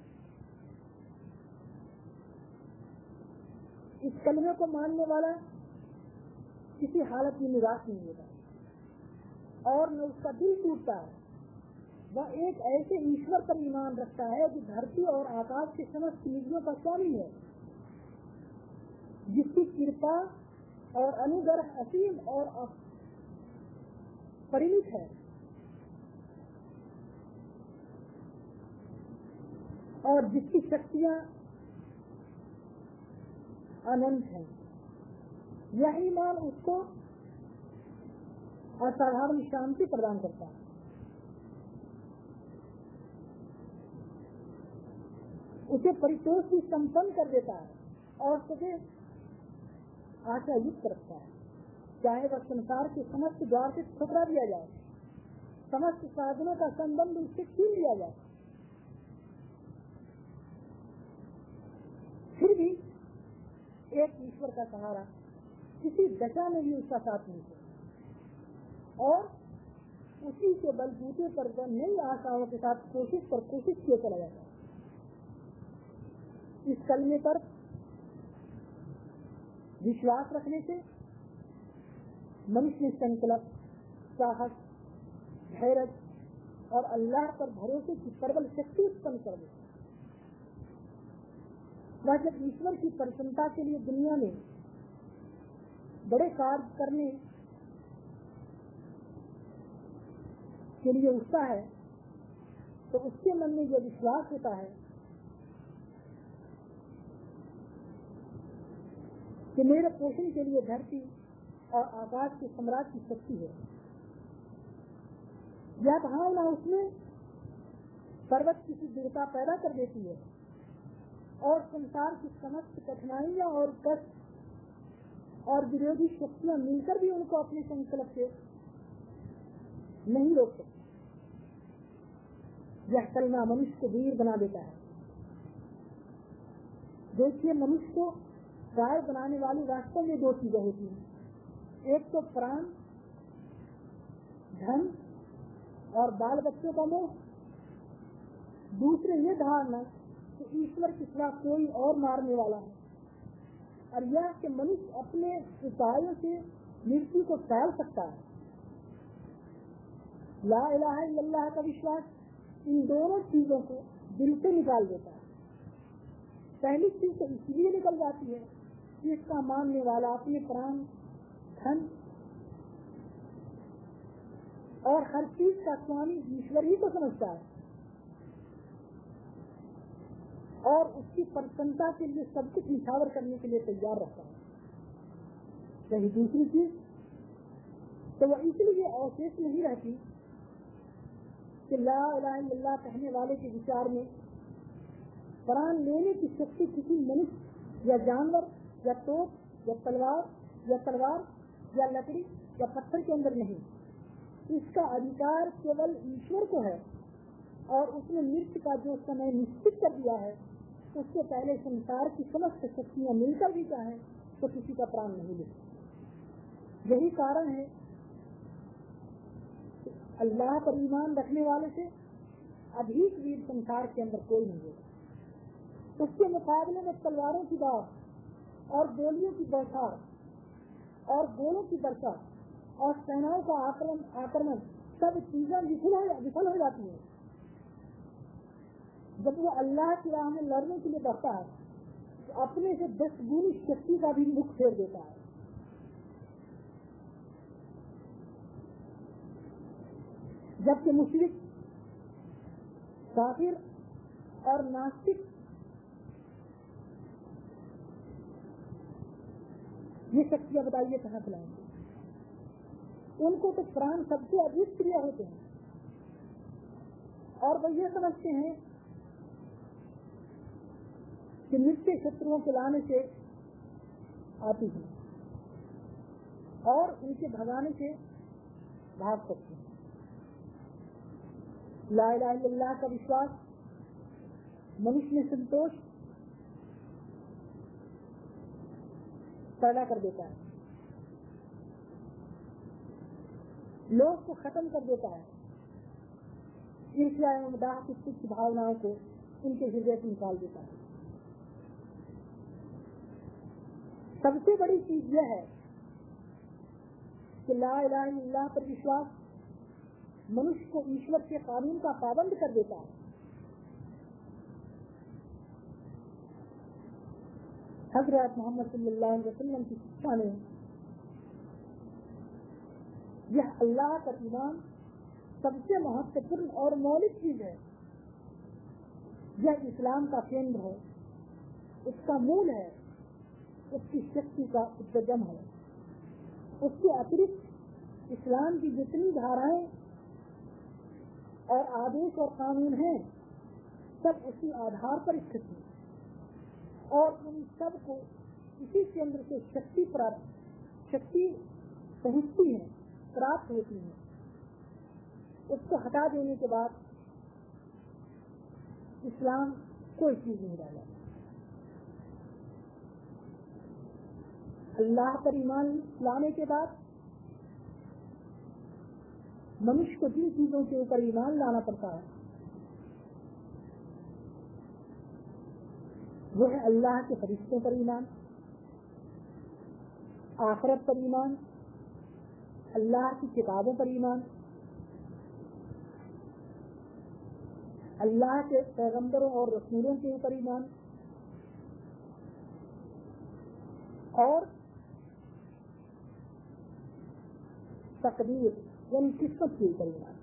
इस कलमे को मानने वाला किसी हालत में निराश नहीं होता और न उसका दिल टूटता है। वह एक ऐसे ईश्वर पर ईमान रखता है जो धरती और आकाश के समस्त निधियों का स्वामी है, जिसकी कृपा और अनुग्रह असीम और परिमित है और जिसकी शक्तियाँ अनंत है। यह ईमान उसको असाधारण शांति प्रदान करता है। उसे परितोष भी संपन्न कर देता है और तुझे आशा युक्त रखता है। चाहे वह संसार के समस्त द्वार से ठुकरा दिया जाए, समस्त साधनों का संबंध उससे छीन लिया जाए, फिर भी एक ईश्वर का सहारा किसी दशा में भी उसका साथ नहीं है और उसी के बलबूते पर वह नई आशाओं के साथ कोशिश किए चला जाता है। इस कलमे पर विश्वास रखने से मनुष्य संकल्प, साहस, धैर्य और अल्लाह पर भरोसे की प्रबल शक्ति उत्पन्न कर देता है। वह जब ईश्वर की प्रसन्नता के लिए दुनिया में बड़े कार्य करने के लिए उठता है तो उसके मन में यह विश्वास होता है कि मेरे पोषण के लिए धरती और आकाश के सम्राट की शक्ति है। यह भावना उसमें पर्वत की दृढ़ता पैदा कर देती है और संसार की समस्त कठिनाइयां और कष्ट और विरोधी शक्तियां मिलकर भी उनको अपने संकल्प से नहीं रोक सकती। यह कलमा मनुष्य को वीर बना देता है। देखिए, मनुष्य को गाय बनाने वाली वास्तव में दो चीजें होती हैं, एक तो प्राण, धन और बाल बच्चों का मोह, दूसरे ये धारणा कि ईश्वर के सिवा कोई और मारने वाला है और यह कि मनुष्य अपने उपायों से मृत्यु को टाल सकता है। ला इलाहा इल्लल्लाह का विश्वास इन दोनों चीजों को दिल से निकाल देता है। पहली चीज तो इसलिए निकल जाती है कि इसका मानने वाला अपने प्राण, धन और हर चीज का स्वामी ईश्वर ही को समझता है और उसकी प्रसन्नता के लिए सब कुछ निछावर करने के लिए तैयार रहता है। यही दूसरी चीज तो वह इसलिए अवशेष नहीं रहती कि ला इलाहा इल्लल्लाह कहने वाले के विचार में प्राण लेने की शक्ति किसी मनुष्य या जानवर या तोप या तलवार या लकड़ी या पत्थर के अंदर नहीं। इसका अधिकार केवल ईश्वर को है और उसने मृत्यु का जो समय निश्चित कर दिया है उससे पहले संसार की समस्त शक्तियां मिलकर भी चाहे तो किसी का प्राण नहीं ले। यही कारण है अल्लाह पर ईमान रखने वाले से अधिक वीर संसार के अंदर कोई नहीं होगा। उसके मुकाबले में तलवारों की दाव और गोलियों की बौछार और गोलों की वर्षा और सेनाओं का आक्रमण सब चीजें विफल हो जाती है। जब वो अल्लाह की राह में लड़ने के लिए बढ़ता है तो अपने से 10 गुनी शक्ति का भी मुख फेर देता है। जबकि मुश्रिक, काफिर और नास्तिक ये शक्तियां बताइए कहाँ से लाएंगे? उनको तो प्राण सबसे अधिक प्रिय होते हैं और वो ये समझते हैं कि नित्य शत्रुओं को लाने से आती है और उनके भगाने से भाग सकते हैं। ला इलाहा इल्लल्लाह का विश्वास मनुष्य में संतोष पैदा कर देता है, लोभ को खत्म कर देता है, ईर्ष्या एवं दाह की तुच्छ भावनाओं को उनके हृदय से निकाल देता है। सबसे बड़ी चीज यह है कि ला इलाहा इल्लल्लाह पर विश्वास मनुष्य को ईश्वर के कानून का पाबंद कर देता है। हज़रत मोहम्मद सल्लल्लाहु अलैहि वसल्लम की शिक्षा में यह अल्लाह का ईमान सबसे महत्वपूर्ण और मौलिक चीज है। यह इस्लाम का केंद्र है, उसका मूल है, उसकी शक्ति का उत्तम है। उसके अतिरिक्त इस्लाम की जितनी धाराएं और आदेश और कानून हैं सब उसी आधार पर स्थित हैं और उन सब को इसी केंद्र से शक्ति पहुँचती है, प्राप्त होती है। उसको हटा देने के बाद इस्लाम कोई चीज नहीं रह जाती। अल्लाह पर ईमान लाने के बाद मनुष्य को जिन चीजों के ऊपर ईमान लाना पड़ता है वो है अल्लाह के फरिश्तों पर ईमान, आखिरत पर ईमान, अल्लाह की किताबों पर ईमान, अल्लाह के पैगंबरों और रसूलों के ऊपर ईमान और तकदीर यानी किस्मत के ऊपर ईमान।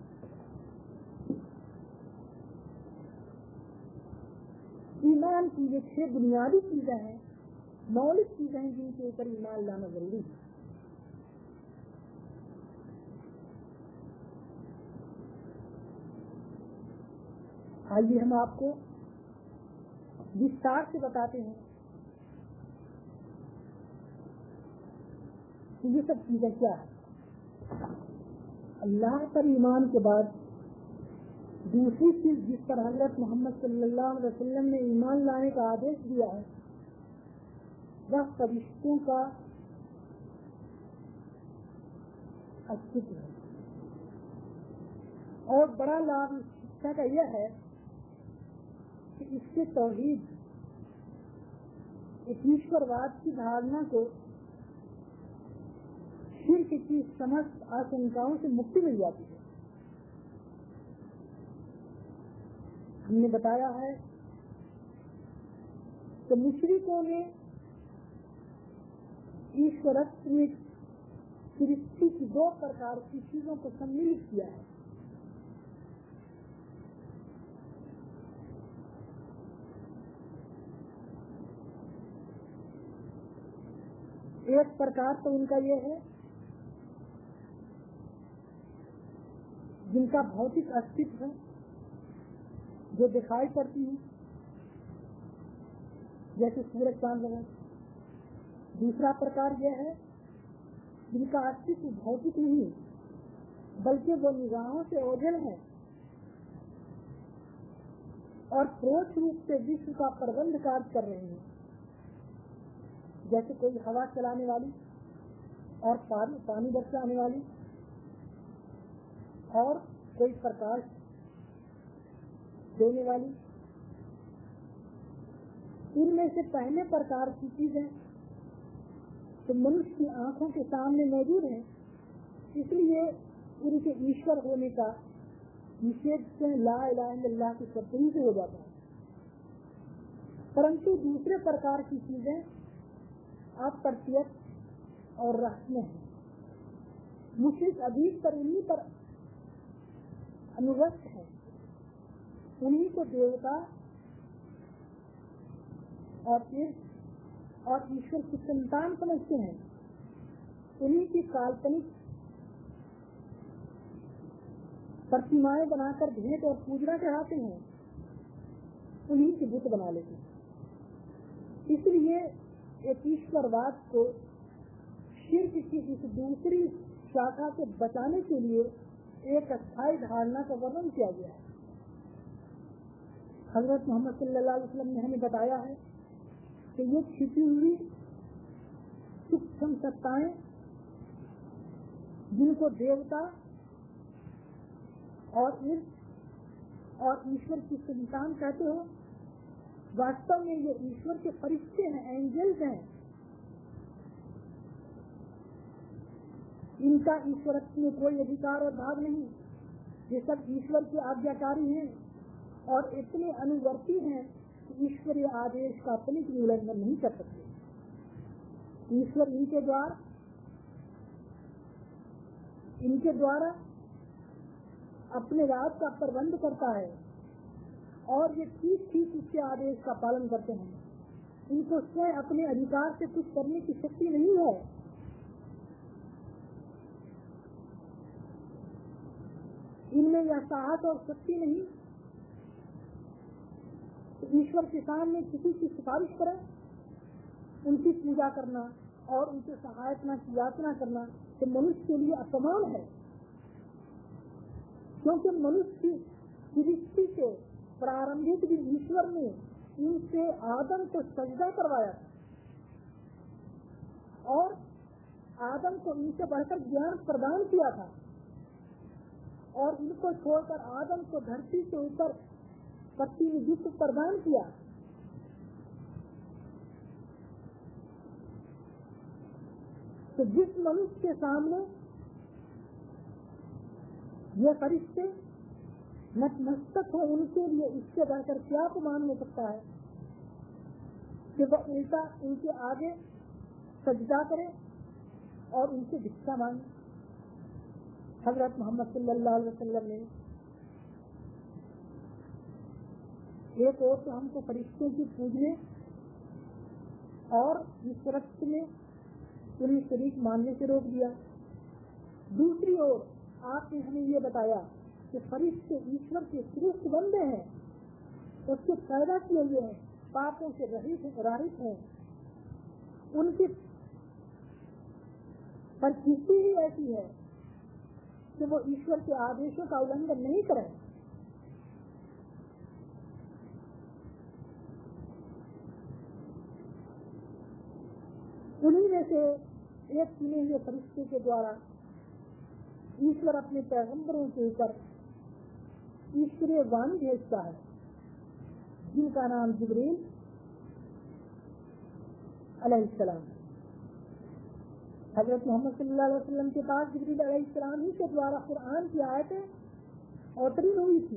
ईमान की ये 6 बुनियादी चीजें हैं, मौलिक चीजें हैं जिनके ऊपर ईमान लाना जरूरी है। आइए हम आपको विस्तार से बताते हैं कि ये सब चीजें क्या है। अल्लाह पर ईमान के बाद दूसरी चीज जिस पर हज़रत मोहम्मद सल्लल्लाहु अलैहि वसल्लम ने ईमान लाने का आदेश दिया है वह फरिश्तों का अस्तित्व है। और बड़ा लाभ इस शिक्षा का यह है कि इससे तौहीद, ईश्वरवाद की धारणा को शिर्क की समस्त आशंकाओं से मुक्ति मिल जाती है। हमने बताया है कि मुशरिकों ने ईश्वरत्व में सृष्टि की 2 प्रकार की चीजों को सम्मिलित किया है। एक प्रकार तो उनका यह है जिनका भौतिक अस्तित्व है जो दिखाई पड़ती है जैसे सूरज चांद वगैरह। दूसरा प्रकार यह है जिनका अस्तित्व भौतिक नहीं बल्कि वो निगाहों से ओझल है और परोक्ष रूप से विश्व का प्रबंध कार्य कर रहे हैं, जैसे कोई हवा चलाने वाली और पानी बरसाने वाली और कोई प्रकाश देने वाली। इनमें से पहले प्रकार की चीजें तो मनुष्य की आंखों के सामने मौजूद है, इसलिए उनके ईश्वर होने का निषेध से ला इलाहा इल्लल्लाह की शब्द से हो जाता है। परंतु दूसरे प्रकार की चीजें अप्रत्यक्ष और रहस्यमय है। मुश्रिक अधिकतर उन्हीं पर अनुरक्त है, उन्हीं को देवता और तीर्थ और ईश्वर की संतान समझते हैं, उन्हीं की काल्पनिक प्रतिमाएं बनाकर भेंट और पूजना चढ़ाते हैं, उन्हीं के बुत बना लेते हैं। इसलिए एक ईश्वरवाद को शिर्क की इस दूसरी शाखा को बचाने के लिए एक अस्थायी धारणा का वर्णन किया गया है। हजरत मोहम्मद सल्लल्लाहु अलैहि वसल्लम ने हमें बताया है कि ये छिपी हुई सूक्ष्म सत्ताएं जिनको देवता और ईर्ष और ईश्वर की संतान कहते हो, वास्तव में ये ईश्वर के फरिश्ते हैं, एंजल्स हैं। इनका ईश्वरत्व में कोई अधिकार और भाग नहीं। ये सब ईश्वर के आज्ञाकारी हैं और इतने अनुवर्ती हैं कि ईश्वरीय आदेश का तनिक भी उल्लंघन नहीं कर सकते। ईश्वर इनके द्वारा अपने राज का प्रबंध करता है और ये ठीक ठीक उसके आदेश का पालन करते हैं। इनको स्वयं अपने अधिकार से कुछ करने की शक्ति नहीं है। इनमें यह साहस और शक्ति नहीं तो ईश्वर के सामने किसी की सिफारिश करें, उनकी पूजा करना और उनसे सहायता की याचना करना तो मनुष्य के लिए अपमान है, क्योंकि मनुष्य की सृष्टि के प्रारंभिक दिन ईश्वर ने इनसे आदम को सजदा करवाया और आदम को इनसे बढ़कर ज्ञान प्रदान किया था और इनको छोड़कर आदम को धरती के ऊपर प्रतिनिधित्व प्रदान किया। तो जिस मनुष्य के सामने ये फरिश्ते नतमस्तक हो, उनके लिए इससे बढ़कर क्या अपमान हो सकता है कि वह उल्टा उनके आगे सजदा करे और उनसे भिक्षा मांगे। हजरत मोहम्मद सल्लल्लाहु अलैहि वसल्लम ने एक ओर तो हमको फरिश्तों की पूजने और ईश्वरत्व में उन्हें शरीक मानने से रोक दिया। दूसरी ओर आपने हमें ये बताया कि फरिश्ते ईश्वर के श्रेष्ठ बंदे हैं, उसके पैदा किए हुए हैं, पापों से रहित हैं, उनकी परिस्थिति ही ऐसी है कि वो ईश्वर के आदेशों का उल्लंघन नहीं करें। उन्हीं में से एक चुने हुए फरिश्ते के द्वारा ईश्वर अपने पैगंबरों के ऊपर ईश्वरीय वाणी भेजता है, जिनका नाम जिब्रील अलैहिस्सलाम। हजरत मोहम्मद सल्लल्लाहु अलैहि वसल्लम के पास जिब्रील अलैहिस्सलाम ही के द्वारा कुरान की आयतें अवतरित हुई थी।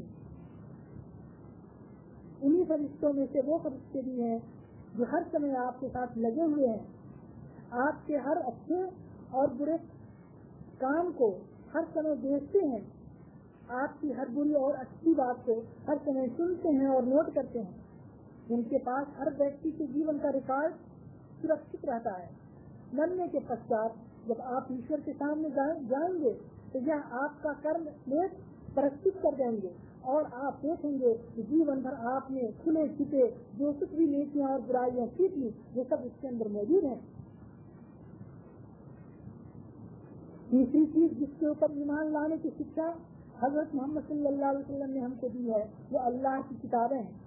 उन्हीं फरिश्तों में से वो फरिश्ते भी हैं जो हर समय आपके साथ लगे हुए हैं, आपके हर अच्छे और बुरे काम को हर समय देखते हैं, आपकी हर बुरी और अच्छी बात को हर समय सुनते हैं और नोट करते हैं। उनके पास हर व्यक्ति के जीवन का रिकॉर्ड सुरक्षित रहता है। मरने के पश्चात जब आप ईश्वर के सामने जाएंगे तो यह आपका कर्म लेख प्रस्तुत कर देंगे और आप देखेंगे कि जीवन भर आपने खुले छिपे जो कुछ भी नीतियाँ और बुराइयाँ की थी वो सब इसके अंदर मौजूद है। तीसरी चीज जिसके ऊपर ईमान लाने की शिक्षा हजरत मोहम्मद सल्लल्लाहु अलैहि वसल्लम ने हमको दी है वो अल्लाह की किताबें हैं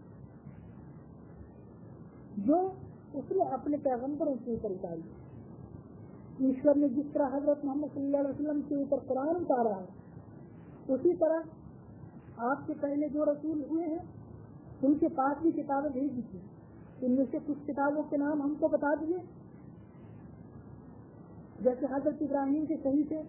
जो उसने अपने पैगंबरों के ऊपर उतारी। ईश्वर ने जिस तरह हजरत मोहम्मद सल्लल्लाहु अलैहि वसल्लम के ऊपर कुरान उतारा है उसी तरह आपके पहले जो रसूल हुए हैं उनके पास भी किताबें भेजी थी। इनमें से कुछ किताबों के नाम हमको बता दिए, जैसे हजरत इब्राहिम के सही थे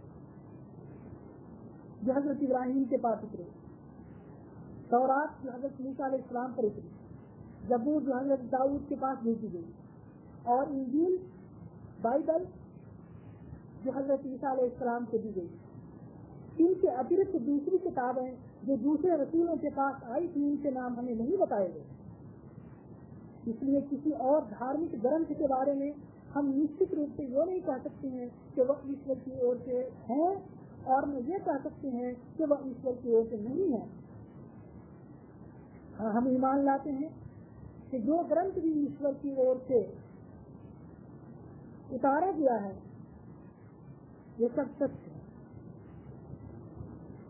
जो हजरत इब्राहिम के पास उतरे, तौरात जो हजरत मूसा अलैहिस्सलाम पर उतरी, जबूर जो हजरत दाऊद के पास भेजी गई और इंजील बाइबल जो हजरत ईसा अलैहिस्सलाम को दी गई। इनके अतिरिक्त दूसरी किताबें जो दूसरे रसूलों के पास आई थी इनके नाम हमें नहीं बताए गए। इसलिए किसी और धार्मिक ग्रंथ के बारे में हम निश्चित रूप से ये नहीं कह सकते हैं कि वह ईश्वर की ओर से है और न ये कह सकते हैं कि वह ईश्वर की ओर से नहीं है। हाँ, हम ईमान लाते हैं कि जो ग्रंथ भी ईश्वर की ओर से उतारा गया है ये सब सच है।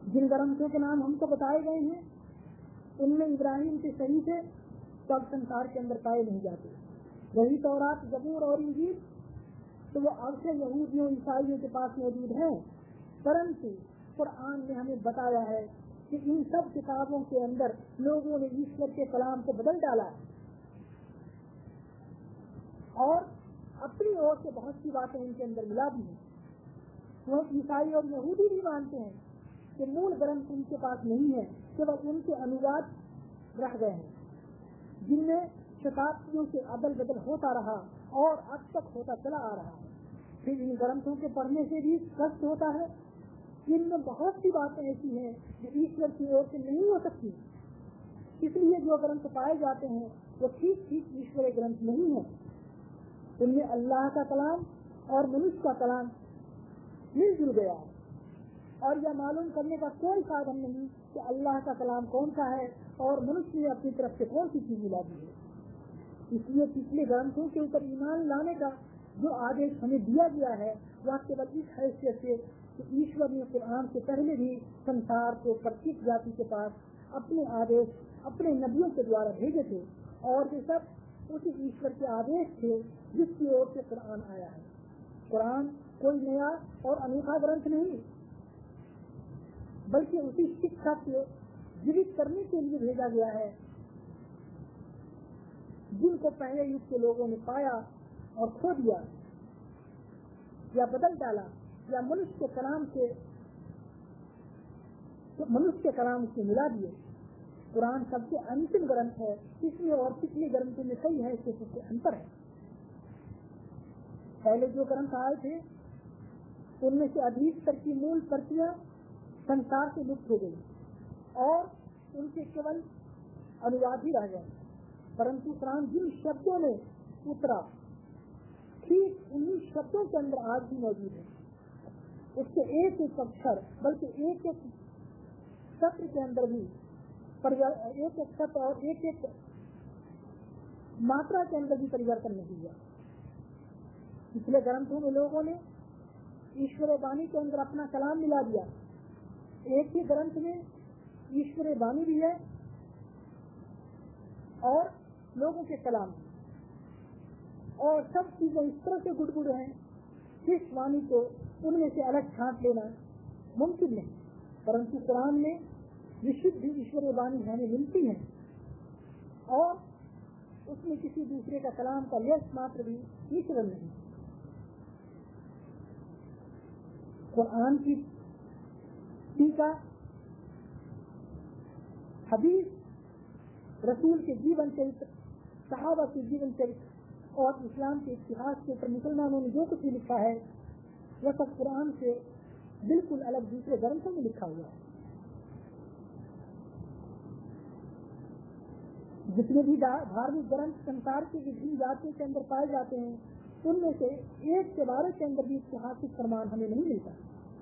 जिन ग्रंथों के नाम हमको बताए गए हैं उनमें इब्राहिम के सही से सब संसार के अंदर पाए नहीं जाते। वही तौरात, जबूर और इंजील तो वो अवश्य यहूदियों ईसाइयों के पास मौजूद है, परंतु कुरान ने हमें बताया है कि इन सब किताबों के अंदर लोगों ने ईश्वर के कलाम को बदल डाला और अपनी ओर से बहुत सी बातें इनके अंदर मिला दी हैं। वो ईसाई और यहूदी भी मानते हैं कि मूल ग्रंथ उनके पास नहीं है, केवल उनके अनुवाद रह गए हैं, जिनमें शताब्दियों से अदल बदल होता रहा और अब तक होता चला आ रहा है। फिर इन ग्रंथों के पढ़ने से भी कष्ट होता है। इनमें बहुत सी बातें ऐसी हैं जो ईश्वर की ओर से नहीं हो सकती, इसलिए जो ग्रंथ पाए जाते हैं वो ठीक ठीक ईश्वरीय ग्रंथ नहीं है। उनमें अल्लाह का कलाम और मनुष्य का कलाम मिलजुल गया है और यह मालूम करने का कोई साधन नहीं कि अल्लाह का कलाम कौन सा है और मनुष्य ने अपनी तरफ से कौन सी चीज मिला दी है। इसलिए पिछले ग्रंथों के ऊपर ईमान लाने का जो आदेश हमें दिया गया है वह केवल इस हैसियत से कि ईश्वर ने कुरान से पहले भी संसार को प्रत्येक जाति के पास अपने आदेश अपने नबियों के द्वारा भेजे थे और वे सब उसी ईश्वर के आदेश थे जिसकी ओर से कुरान आया है। कुरान कोई नया और अनूठा ग्रंथ नहीं, बल्कि उसी शिक्षा को जीवित करने के लिए भेजा गया है जिनको पहले युग के लोगों ने पाया और खो दिया या बदल डाला या मनुष्य के कलाम से मिला दिए। कुरान सबसे अंतिम ग्रंथ है, इसमें और पिछले ग्रंथों में कई है इसके अंतर है। पहले जो ग्रंथ आए थे उनमें से अधिकतर की मूल प्रतियां संसार से लुप्त हो गई और उनके केवल अनुवाद ही रह गए, परंतु कुरान जिन शब्दों में उतरा ठीक उन्हीं शब्दों के अंदर आज भी मौजूद है। उसके एक एक अक्षर बल्कि एक एक सत्र के अंदर भी एक एक सत्र और एक एक मात्रा के अंदर भी परिवर्तन नहीं हुआ। पिछले ग्रंथों में लोगों ने ईश्वर वाणी के अंदर अपना कलाम मिला दिया। एक ही ग्रंथ में ईश्वर वाणी भी है और लोगों के कलाम और सब चीजें इस तरह से गुड़गुड़ हैं जिस वाणी को उनमें से अलग छांट लेना मुमकिन नहीं, परंतु कुरान में विशुद्ध ईश्वरीय वाणी हमें मिलती है और उसमें किसी दूसरे का कलाम का लेस मात्र भी मिश्रण नहीं। कुरान की टीका हदीस, रसूल के जीवन चरित्र, सहाबा के जीवन चरित्र और इस्लाम के इतिहास के ऊपर मुसलमानों ने जो कुछ भी लिखा है वह सब कुरान से बिल्कुल अलग दूसरे ग्रंथों में लिखा हुआ है। जितने भी धार्मिक ग्रंथ संसार की विभिन्न जातियों के अंदर पाए जाते हैं उनमें से एक के बारे के अंदर भी ऐतिहासिक प्रमाण हमें नहीं मिलता,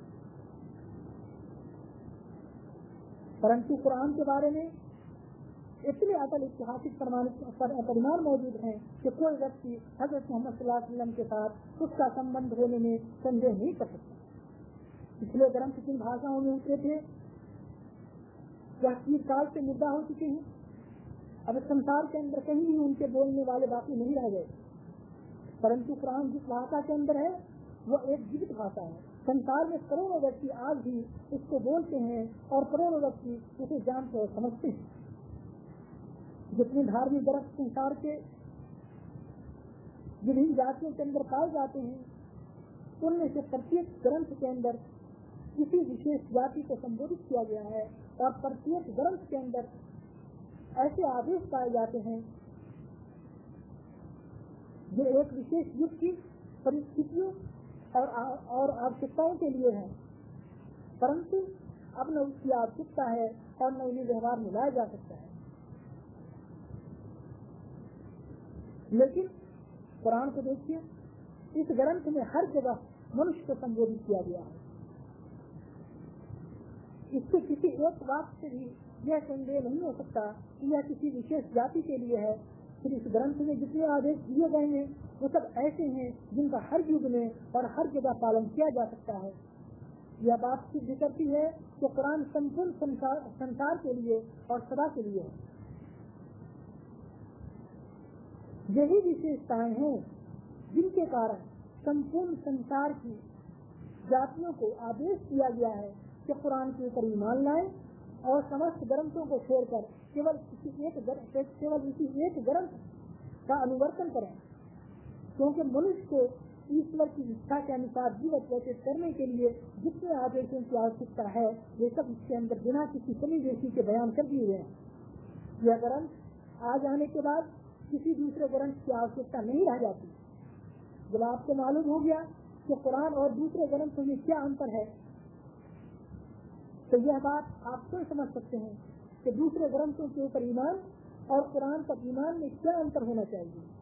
परंतु कुरान के बारे में इतने अटल ऐतिहासिक परिमाण मौजूद हैं कि कोई व्यक्ति हज़रत मोहम्मद सल्लल्लाहु अलैहि वसल्लम के साथ उसका संबंध होने में संदेह नहीं कर सकता। पिछले ग्रंथ किन भाषाओं में उतरे थे वह काल से मुद्दा हो चुके हैं। अब संसार के अंदर कहीं भी उनके बोलने वाले बाकी नहीं रह गए, परंतु कुरान जिस भाषा के अंदर है वह एक जीवित भाषा है। संसार में करोड़ों व्यक्ति आज भी उसको बोलते हैं और करोड़ों व्यक्ति उसे जानते और समझते हैं। जितने धार्मिक ग्रंथ संसार के विभिन्न जातियों के अंदर पाए जाते हैं उनमें से प्रत्येक ग्रंथ के अंदर किसी विशेष जाति को संबोधित किया गया है और प्रत्येक ग्रंथ के अंदर ऐसे आदेश पाए जाते हैं जो एक विशेष युग की परिस्थितियों और आवश्यकताओं के लिए है, परंतु अब न उसकी आवश्यकता है और न उन्हें व्यवहार में लाया जा सकता है। लेकिन कुरान को देखिए, इस ग्रंथ में हर जगह मनुष्य को संबोधित किया गया है। इससे किसी एक बात से भी यह संदेह नहीं हो सकता कि यह किसी विशेष जाति के लिए है। फिर इस ग्रंथ में जितने आदेश दिए गए हैं वो सब ऐसे हैं जिनका हर युग में और हर जगह पालन किया जा सकता है। यह बात सिद्ध करती है कि कुरान संपूर्ण संसार के लिए और सदा के लिए है। यही विशेषताएं हैं जिनके कारण संपूर्ण संसार की जातियों को आदेश दिया गया है कि कुरान के ऊपर ईमान लाएं और समस्त ग्रंथों को छोड़कर केवल इसी एक ग्रंथ का अनुवर्तन करें, क्योंकि मनुष्य को ईश्वर की इच्छा के अनुसार जीवन व्यतीत करने के लिए जितने आदेशों की आवश्यकता है वे सब इसके अंदर बिना किसी कमी बेशी के बयान कर दिए गए हैं। यह ग्रंथ आ जाने के बाद किसी दूसरे ग्रंथ की आवश्यकता नहीं रह जाती। जब आपको मालूम हो गया कि कुरान और दूसरे ग्रंथों में क्या अंतर है, तो यह बात आप स्वयं समझ सकते हैं कि दूसरे ग्रंथों के ऊपर ईमान और कुरान पर ईमान में क्या अंतर होना चाहिए।